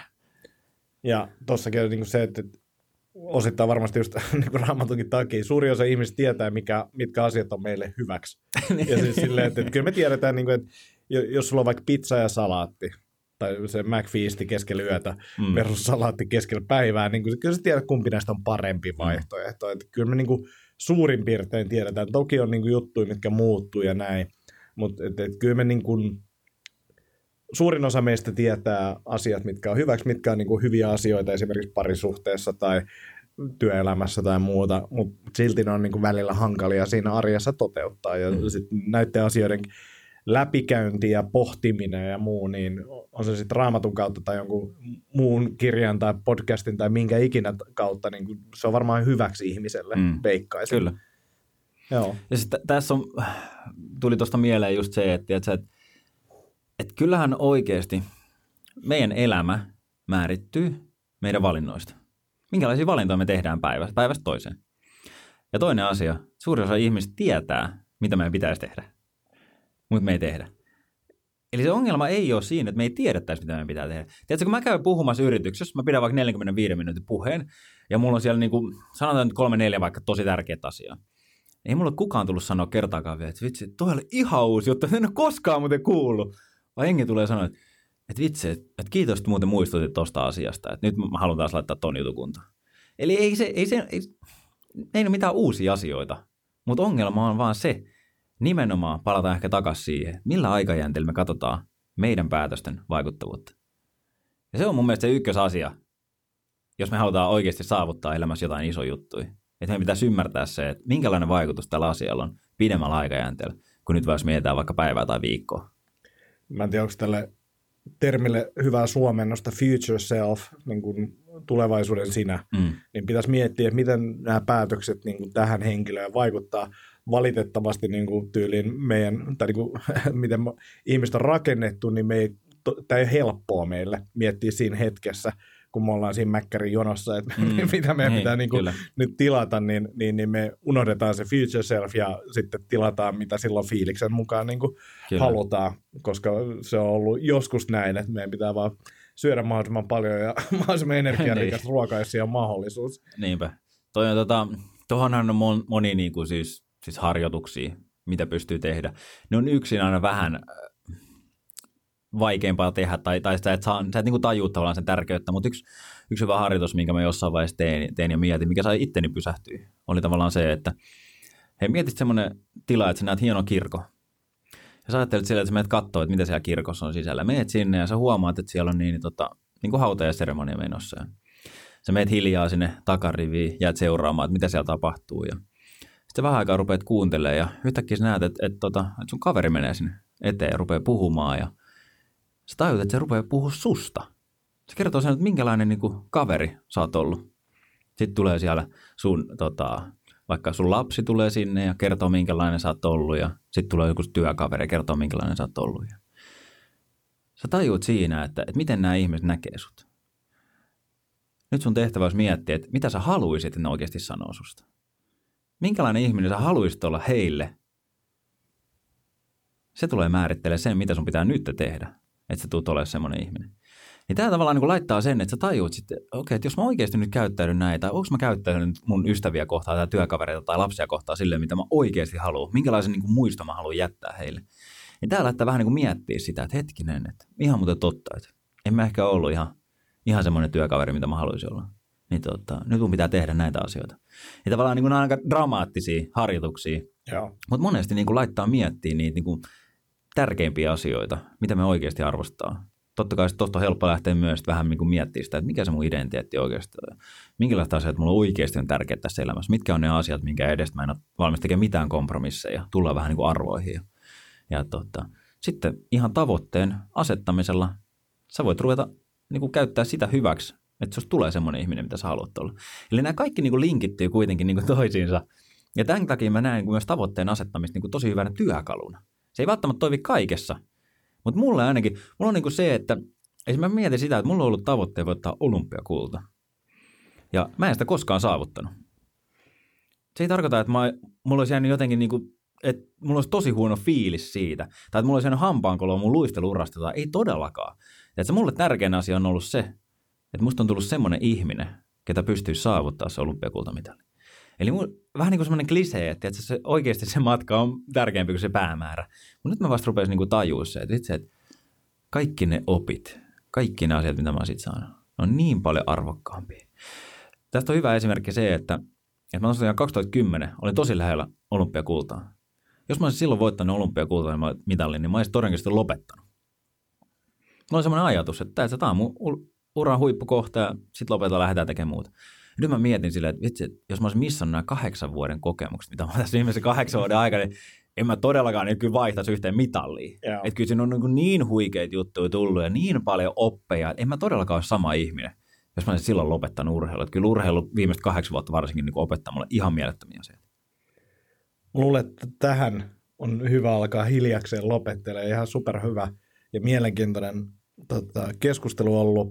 Ja tossakin on niin se, että osittain varmasti just niin kuin Raamatunkin takia, suuri osa ihmisistä tietää, mikä, mitkä asiat on meille hyväksi. Ja siis silleen, että, että kyllä me tiedetään, niin kuin, että jos sulla on vaikka pizza ja salaatti, tai se McFeasti keskellä yötä mm. versus salaatti keskellä päivää, niin kuin, kyllä sä tiedät, kumpi näistä on parempi vaihtoehto. Mm. Että kyllä me niin kuin suurin piirtein tiedetään. Toki on niin kuin juttuja, mitkä muuttuu ja näin, mutta et, et, kyllä me niin kuin, suurin osa meistä tietää asiat, mitkä on hyväksi, mitkä on niin kuin hyviä asioita esimerkiksi parisuhteessa tai työelämässä tai muuta, mutta silti ne on niin kuin välillä hankalia siinä arjessa toteuttaa. Ja mm. sitten näiden asioiden läpikäynti ja pohtiminen ja muu, niin on se sitten Raamatun kautta tai jonkun muun kirjan tai podcastin tai minkä ikinä kautta, niin se on varmaan hyväksi ihmiselle, mm. veikkaisin. Kyllä. Joo. Ja sitten tässä on, tuli tuosta mieleen just se, että, että, että, että kyllähän oikeasti meidän elämä määrittyy meidän valinnoista. Minkälaisia valintoja me tehdään päivästä, päivästä toiseen. Ja toinen asia, suuri osa ihmisistä tietää, mitä meidän pitäisi tehdä, mutta me ei tehdä. Eli se ongelma ei ole siinä, että me ei tiedettäisi, mitä meidän pitää tehdä. Tiedätkö, kun mä käyn puhumassa yrityksessä, mä pidän vaikka neljäkymmentäviisi minuutin puheen, ja mulla on siellä niin kuin, sanotaan nyt kolme neljä vaikka tosi tärkeät asiaa. Ei mulle kukaan tullut sanoa kertaakaan vielä, että vitsi, toi oli ihan uusi juttu, en ole koskaan muuten kuullut. Vai henki tulee sanoa, että, että vitsi, että kiitos, että muuten muistutit tuosta asiasta, että nyt mä haluan taas laittaa ton jutun kuntoon. Eli ei se, ei se, ei, ei ole mitään uusia asioita, mutta ongelma on vaan se, nimenomaan palataan ehkä takaisin siihen, millä aikajänteellä me katsotaan meidän päätösten vaikuttavuutta. Ja se on mun mielestä se ykkösasia, jos me halutaan oikeasti saavuttaa elämässä jotain isoja juttuja. Että meidän pitäisi ymmärtää se, että minkälainen vaikutus tällä asialla on pidemmällä aikajänteellä, kun nyt jos mietitään vaikka päivää tai viikkoa. Mä en tiedä, onko tälle termille hyvää suomennosta future self, niin kuin tulevaisuuden sinä, mm. niin pitäisi miettiä, että miten nämä päätökset niin kuin tähän henkilöön vaikuttaa. Valitettavasti niin kuin tyyliin meidän, tai niin kuin, miten ihmiset on rakennettu, niin me ei, tämä ei ole helppoa meille miettiä siinä hetkessä, kun me ollaan siinä mäkkärin jonossa, että mm. mitä meidän Hei, pitää niin kuin nyt tilata, niin, niin, niin me unohdetaan se future self ja sitten tilataan, mitä silloin fiiliksen mukaan niin kuin halutaan, koska se on ollut joskus näin, että meidän pitää vaan syödä mahdollisimman paljon ja mahdollisimman energiarikas ruoka, jos siihen on mahdollisuus. Niinpä. Toi on, tota, tuohonhan on mon, moni niin kuin siis, siis harjoituksia, mitä pystyy tehdä. Ne on yksin aina vähän vaikeampaa tehdä, tai, tai sä et, saa, sä et niin kuin tajua tavallaan sen tärkeyttä, mutta yksi, yksi hyvä harjoitus, minkä mä jossain vaiheessa tein, tein ja mietin, mikä sai itteni pysähtyä, oli tavallaan se, että hei, mietit semmoinen tila, että sä näet hieno kirkko. Ja sä ajattelet siellä, että sä menet katsoa, että mitä siellä kirkossa on sisällä. Meet sinne ja sä huomaat, että siellä on niin, tota, niin kuin hautajaisseremonia menossa. Ja sä meet hiljaa sinne takariviin, jäät seuraamaan, että mitä siellä tapahtuu. Ja sitten vähän aikaa rupeat kuuntelemaan ja yhtäkkiä sä näet, että, että, että, että sun kaveri menee sinne eteen ja rupeaa puhumaan. Ja sä tajut, että se rupeaa puhua susta. Se kertoo sen, että minkälainen niin kuin kaveri sä oot ollut. Sitten tulee siellä sun, tota, vaikka sun lapsi tulee sinne ja kertoo, minkälainen sä oot ollut. Ja sitten tulee joku työkaveri ja kertoo, minkälainen sä oot ollut. Ja sä tajuut siinä, että, että miten nämä ihmiset näkee sut. nyt sun tehtävä olisi miettiä, että mitä sä haluisit, että ne oikeasti sanoo susta. Minkälainen ihminen sä haluaisit olla heille? Se tulee määrittelemään sen, mitä sun pitää nyt tehdä, että sä tulet olemaan semmoinen ihminen. Niin tämä tavallaan niin laittaa sen, että sä tajuut sitten, okei, okay, että jos mä oikeasti nyt käyttäydyn näitä, onko mä käyttäydyn mun ystäviä kohtaan tai työkavereita tai lapsia kohtaan silleen, mitä mä oikeasti haluan, minkälaisen niin kuin muiston mä haluan jättää heille. Niin tää laittaa vähän niin kuin miettiä sitä, että hetkinen, että ihan muuten totta, että en mä ehkä ollut ihan, ihan semmoinen työkaveri, mitä mä haluaisin olla. Niin tota, nyt mun pitää tehdä näitä asioita. Ja tavallaan niin kuin aika dramaattisia harjoituksia, mutta monesti niin kuin laittaa miettiä niitä niin kuin tärkeimpiä asioita, mitä me oikeasti arvostaa. Totta kai tuosta on helppo lähteä myös vähän niin kuin miettimään sitä, että mikä se mun identiteetti oikeasti on. Minkälaista asiat mulla oikeasti on tärkeää tässä elämässä. Mitkä on ne asiat, minkä edestä mä en ole valmis tekemään mitään kompromisseja. Tullaan vähän niin kuin arvoihin. Ja tota, sitten ihan tavoitteen asettamisella sä voit ruveta niin kuin käyttää sitä hyväksi, että susta tulee semmoinen ihminen, mitä sä haluat olla. Eli nämä kaikki niin kuin linkittyy kuitenkin niin kuin toisiinsa. Ja tämän takia mä näen myös tavoitteen asettamista niin kuin tosi hyvänä työkaluna. Se ei välttämättä toimi kaikessa. Mutta mulle ainakin, mulla on niinku se, että esimerkiksi mä mietin sitä, että mulla on ollut tavoitteen voittaa olympiakulta. Ja mä en sitä koskaan saavuttanut. Se ei tarkoita, että mä, mulla olisi jäänyt jotenkin niinku, että mulla olisi tosi huono fiilis siitä. Tai että mulla olisi jäänyt hampaankoloa mun luisteluurasta. Tai ei todellakaan. Ja että se mulle tärkein asia on ollut se, että musta on tullut semmoinen ihminen, ketä pystyy saavuttaa se olympiakultamitali. Eli mun, vähän niin kuin semmoinen klisee, että se, oikeasti se matka on tärkeämpi kuin se päämäärä. Mutta nyt mä vasta rupesin niin kuin tajua se, että, itse, että kaikki ne opit, kaikki ne asiat, mitä mä sit saanut, on niin paljon arvokkaampia. Tästä on hyvä esimerkki se, että, että mä tosiaan kaksituhattakymmenen olin tosi lähellä olympiakultaa. Jos mä olisin silloin voittanut olympiakultaan mitalin, niin mä olisin todennäköisesti lopettanut. Mulla oli semmoinen ajatus, että tämä on mun uran huippukohta ja sitten lopetetaan, lähdetään tekemään muuta. Ja nyt mä mietin silleen, että vitsi, että jos mä olisin missannut nämä kahdeksan vuoden kokemukset, mitä mä olen tässä viimeisen kahdeksan vuoden aikana, niin en mä todellakaan niin kyllä vaihtaisi yhteen mitalliin. Että kyllä siinä on niin, niin huikeita juttuja tullut ja niin paljon oppeja, että en mä todellakaan ole sama ihminen, jos mä olisin silloin lopettanut urheilua. Että kyllä urheilu viimeiset kahdeksan vuotta varsinkin niin opettaa mulle ihan mielettömiä asioita. Luulen, että tähän on hyvä alkaa hiljakseen lopettelemaan. Ihan superhyvä ja mielenkiintoinen tota, keskustelu ollut.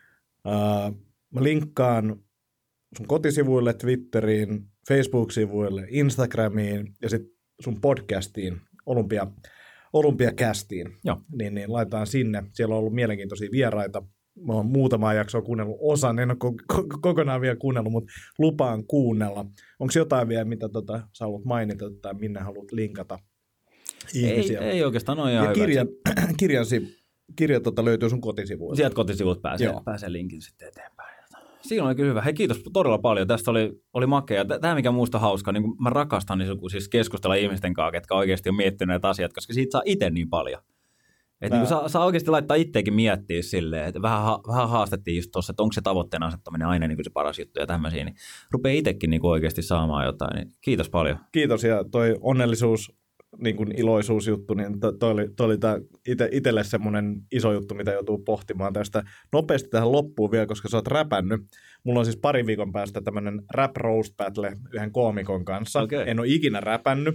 Uh, mä linkkaan sun kotisivuille, Twitteriin, Facebook-sivuille, Instagramiin ja sitten sun podcastiin, Olympia, Olympiakästiin. Niin, niin laitetaan sinne. Siellä on ollut mielenkiintoisia vieraita. Mä oon muutamaa jaksoa kuunnellut osan, en ole ko- kokonaan vielä kuunnellut, mutta lupaan kuunnella. Onko jotain vielä, mitä tota, sä haluat mainita tai minne haluat linkata ihmisiä? Ei, ei oikeastaan ole ihan ja kirja, kirjansi, kirja tota, löytyy sun kotisivuilta. Sieltä kotisivut pääsee, pääsee linkin sitten eteenpäin. Siinä oli kyllä hyvä. Hei, kiitos todella paljon. Tästä oli, oli makea. Tämä, mikä muusta hauskaa, niin mä rakastan niin, siis keskustella ihmisten kanssa, ketkä oikeasti on miettinyt näitä asiat, koska siitä saa itse niin paljon. Että niin saa, saa oikeasti laittaa itseäkin miettiä silleen, että vähän, vähän haastettiin just tuossa, että onko se tavoitteen asettaminen aina niin kuin se paras juttu ja tämmöisiä, niin rupeaa itsekin niin kuin oikeasti saamaan jotain. Niin kiitos paljon. Kiitos, ja toi onnellisuus, niin kuin iloisuusjuttu, niin to, toi oli, toi oli ite, itselle semmoinen iso juttu, mitä joutuu pohtimaan tästä nopeasti tähän loppuun vielä, koska sä oot räpännyt. Mulla on siis parin viikon päästä tämmöinen rap roast battle yhden koomikon kanssa. Okay. En ole ikinä räpännyt.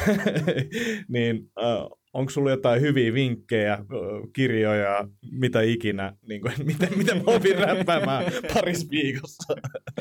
niin äh, onko sulla jotain hyviä vinkkejä, kirjoja, mitä ikinä, niin kuin, miten, miten mä opin räppäämään parissa viikossa?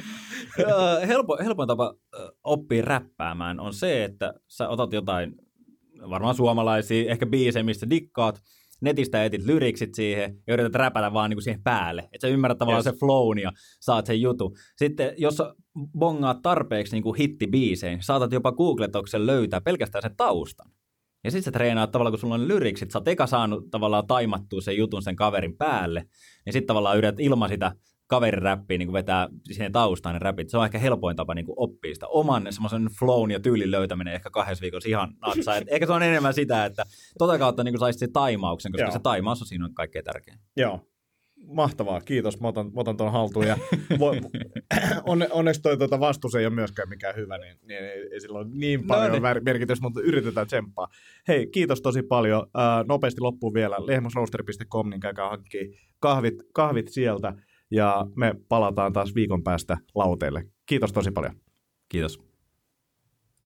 Helpo, helpoin tapa oppia räppäämään on se, että sä otat jotain, varmaan suomalaisia, ehkä biisejä, mistä dikkaat, netistä etit lyriksit siihen ja yrität räpätä vaan niin kuin siihen päälle. Että sä ymmärrät tavallaan yes. se flown ja saat sen jutun. Sitten jos sä bongaat tarpeeksi niin kuin hittibiiseen, saatat jopa Googletoksen löytää pelkästään sen taustan. Ja sitten sä treenaat tavallaan, kun sulla on lyriksit, sä oot eka saanut tavallaan taimattua sen jutun sen kaverin päälle, niin sitten tavallaan yrität ilman sitä kaverin räppiä niin vetää siihen taustaan ne räpit. Se on ehkä helpoin tapa niin oppia sitä. Oman semmoisen flown ja tyylin löytäminen ehkä kahdessa viikossa ihan natsaa. Ehkä se on enemmän sitä, että tota kautta niin saisit sen taimauksen, koska Joo. se taimaus on siinä kaikkein tärkein. Joo. Mahtavaa, kiitos. Mä otan, mä otan tuon haltuun. Ja onne, onneksi toi tuota vastus ei ole myöskään mikään hyvä, niin, niin ei, ei sillä ole niin paljon no niin. merkitystä, mutta yritetään tsemppaa. Hei, kiitos tosi paljon. Uh, nopeasti loppuun vielä. lehmusroasteri piste com, niin käykää hankkia kahvit, kahvit sieltä. Ja me palataan taas viikon päästä lauteille. Kiitos tosi paljon. Kiitos.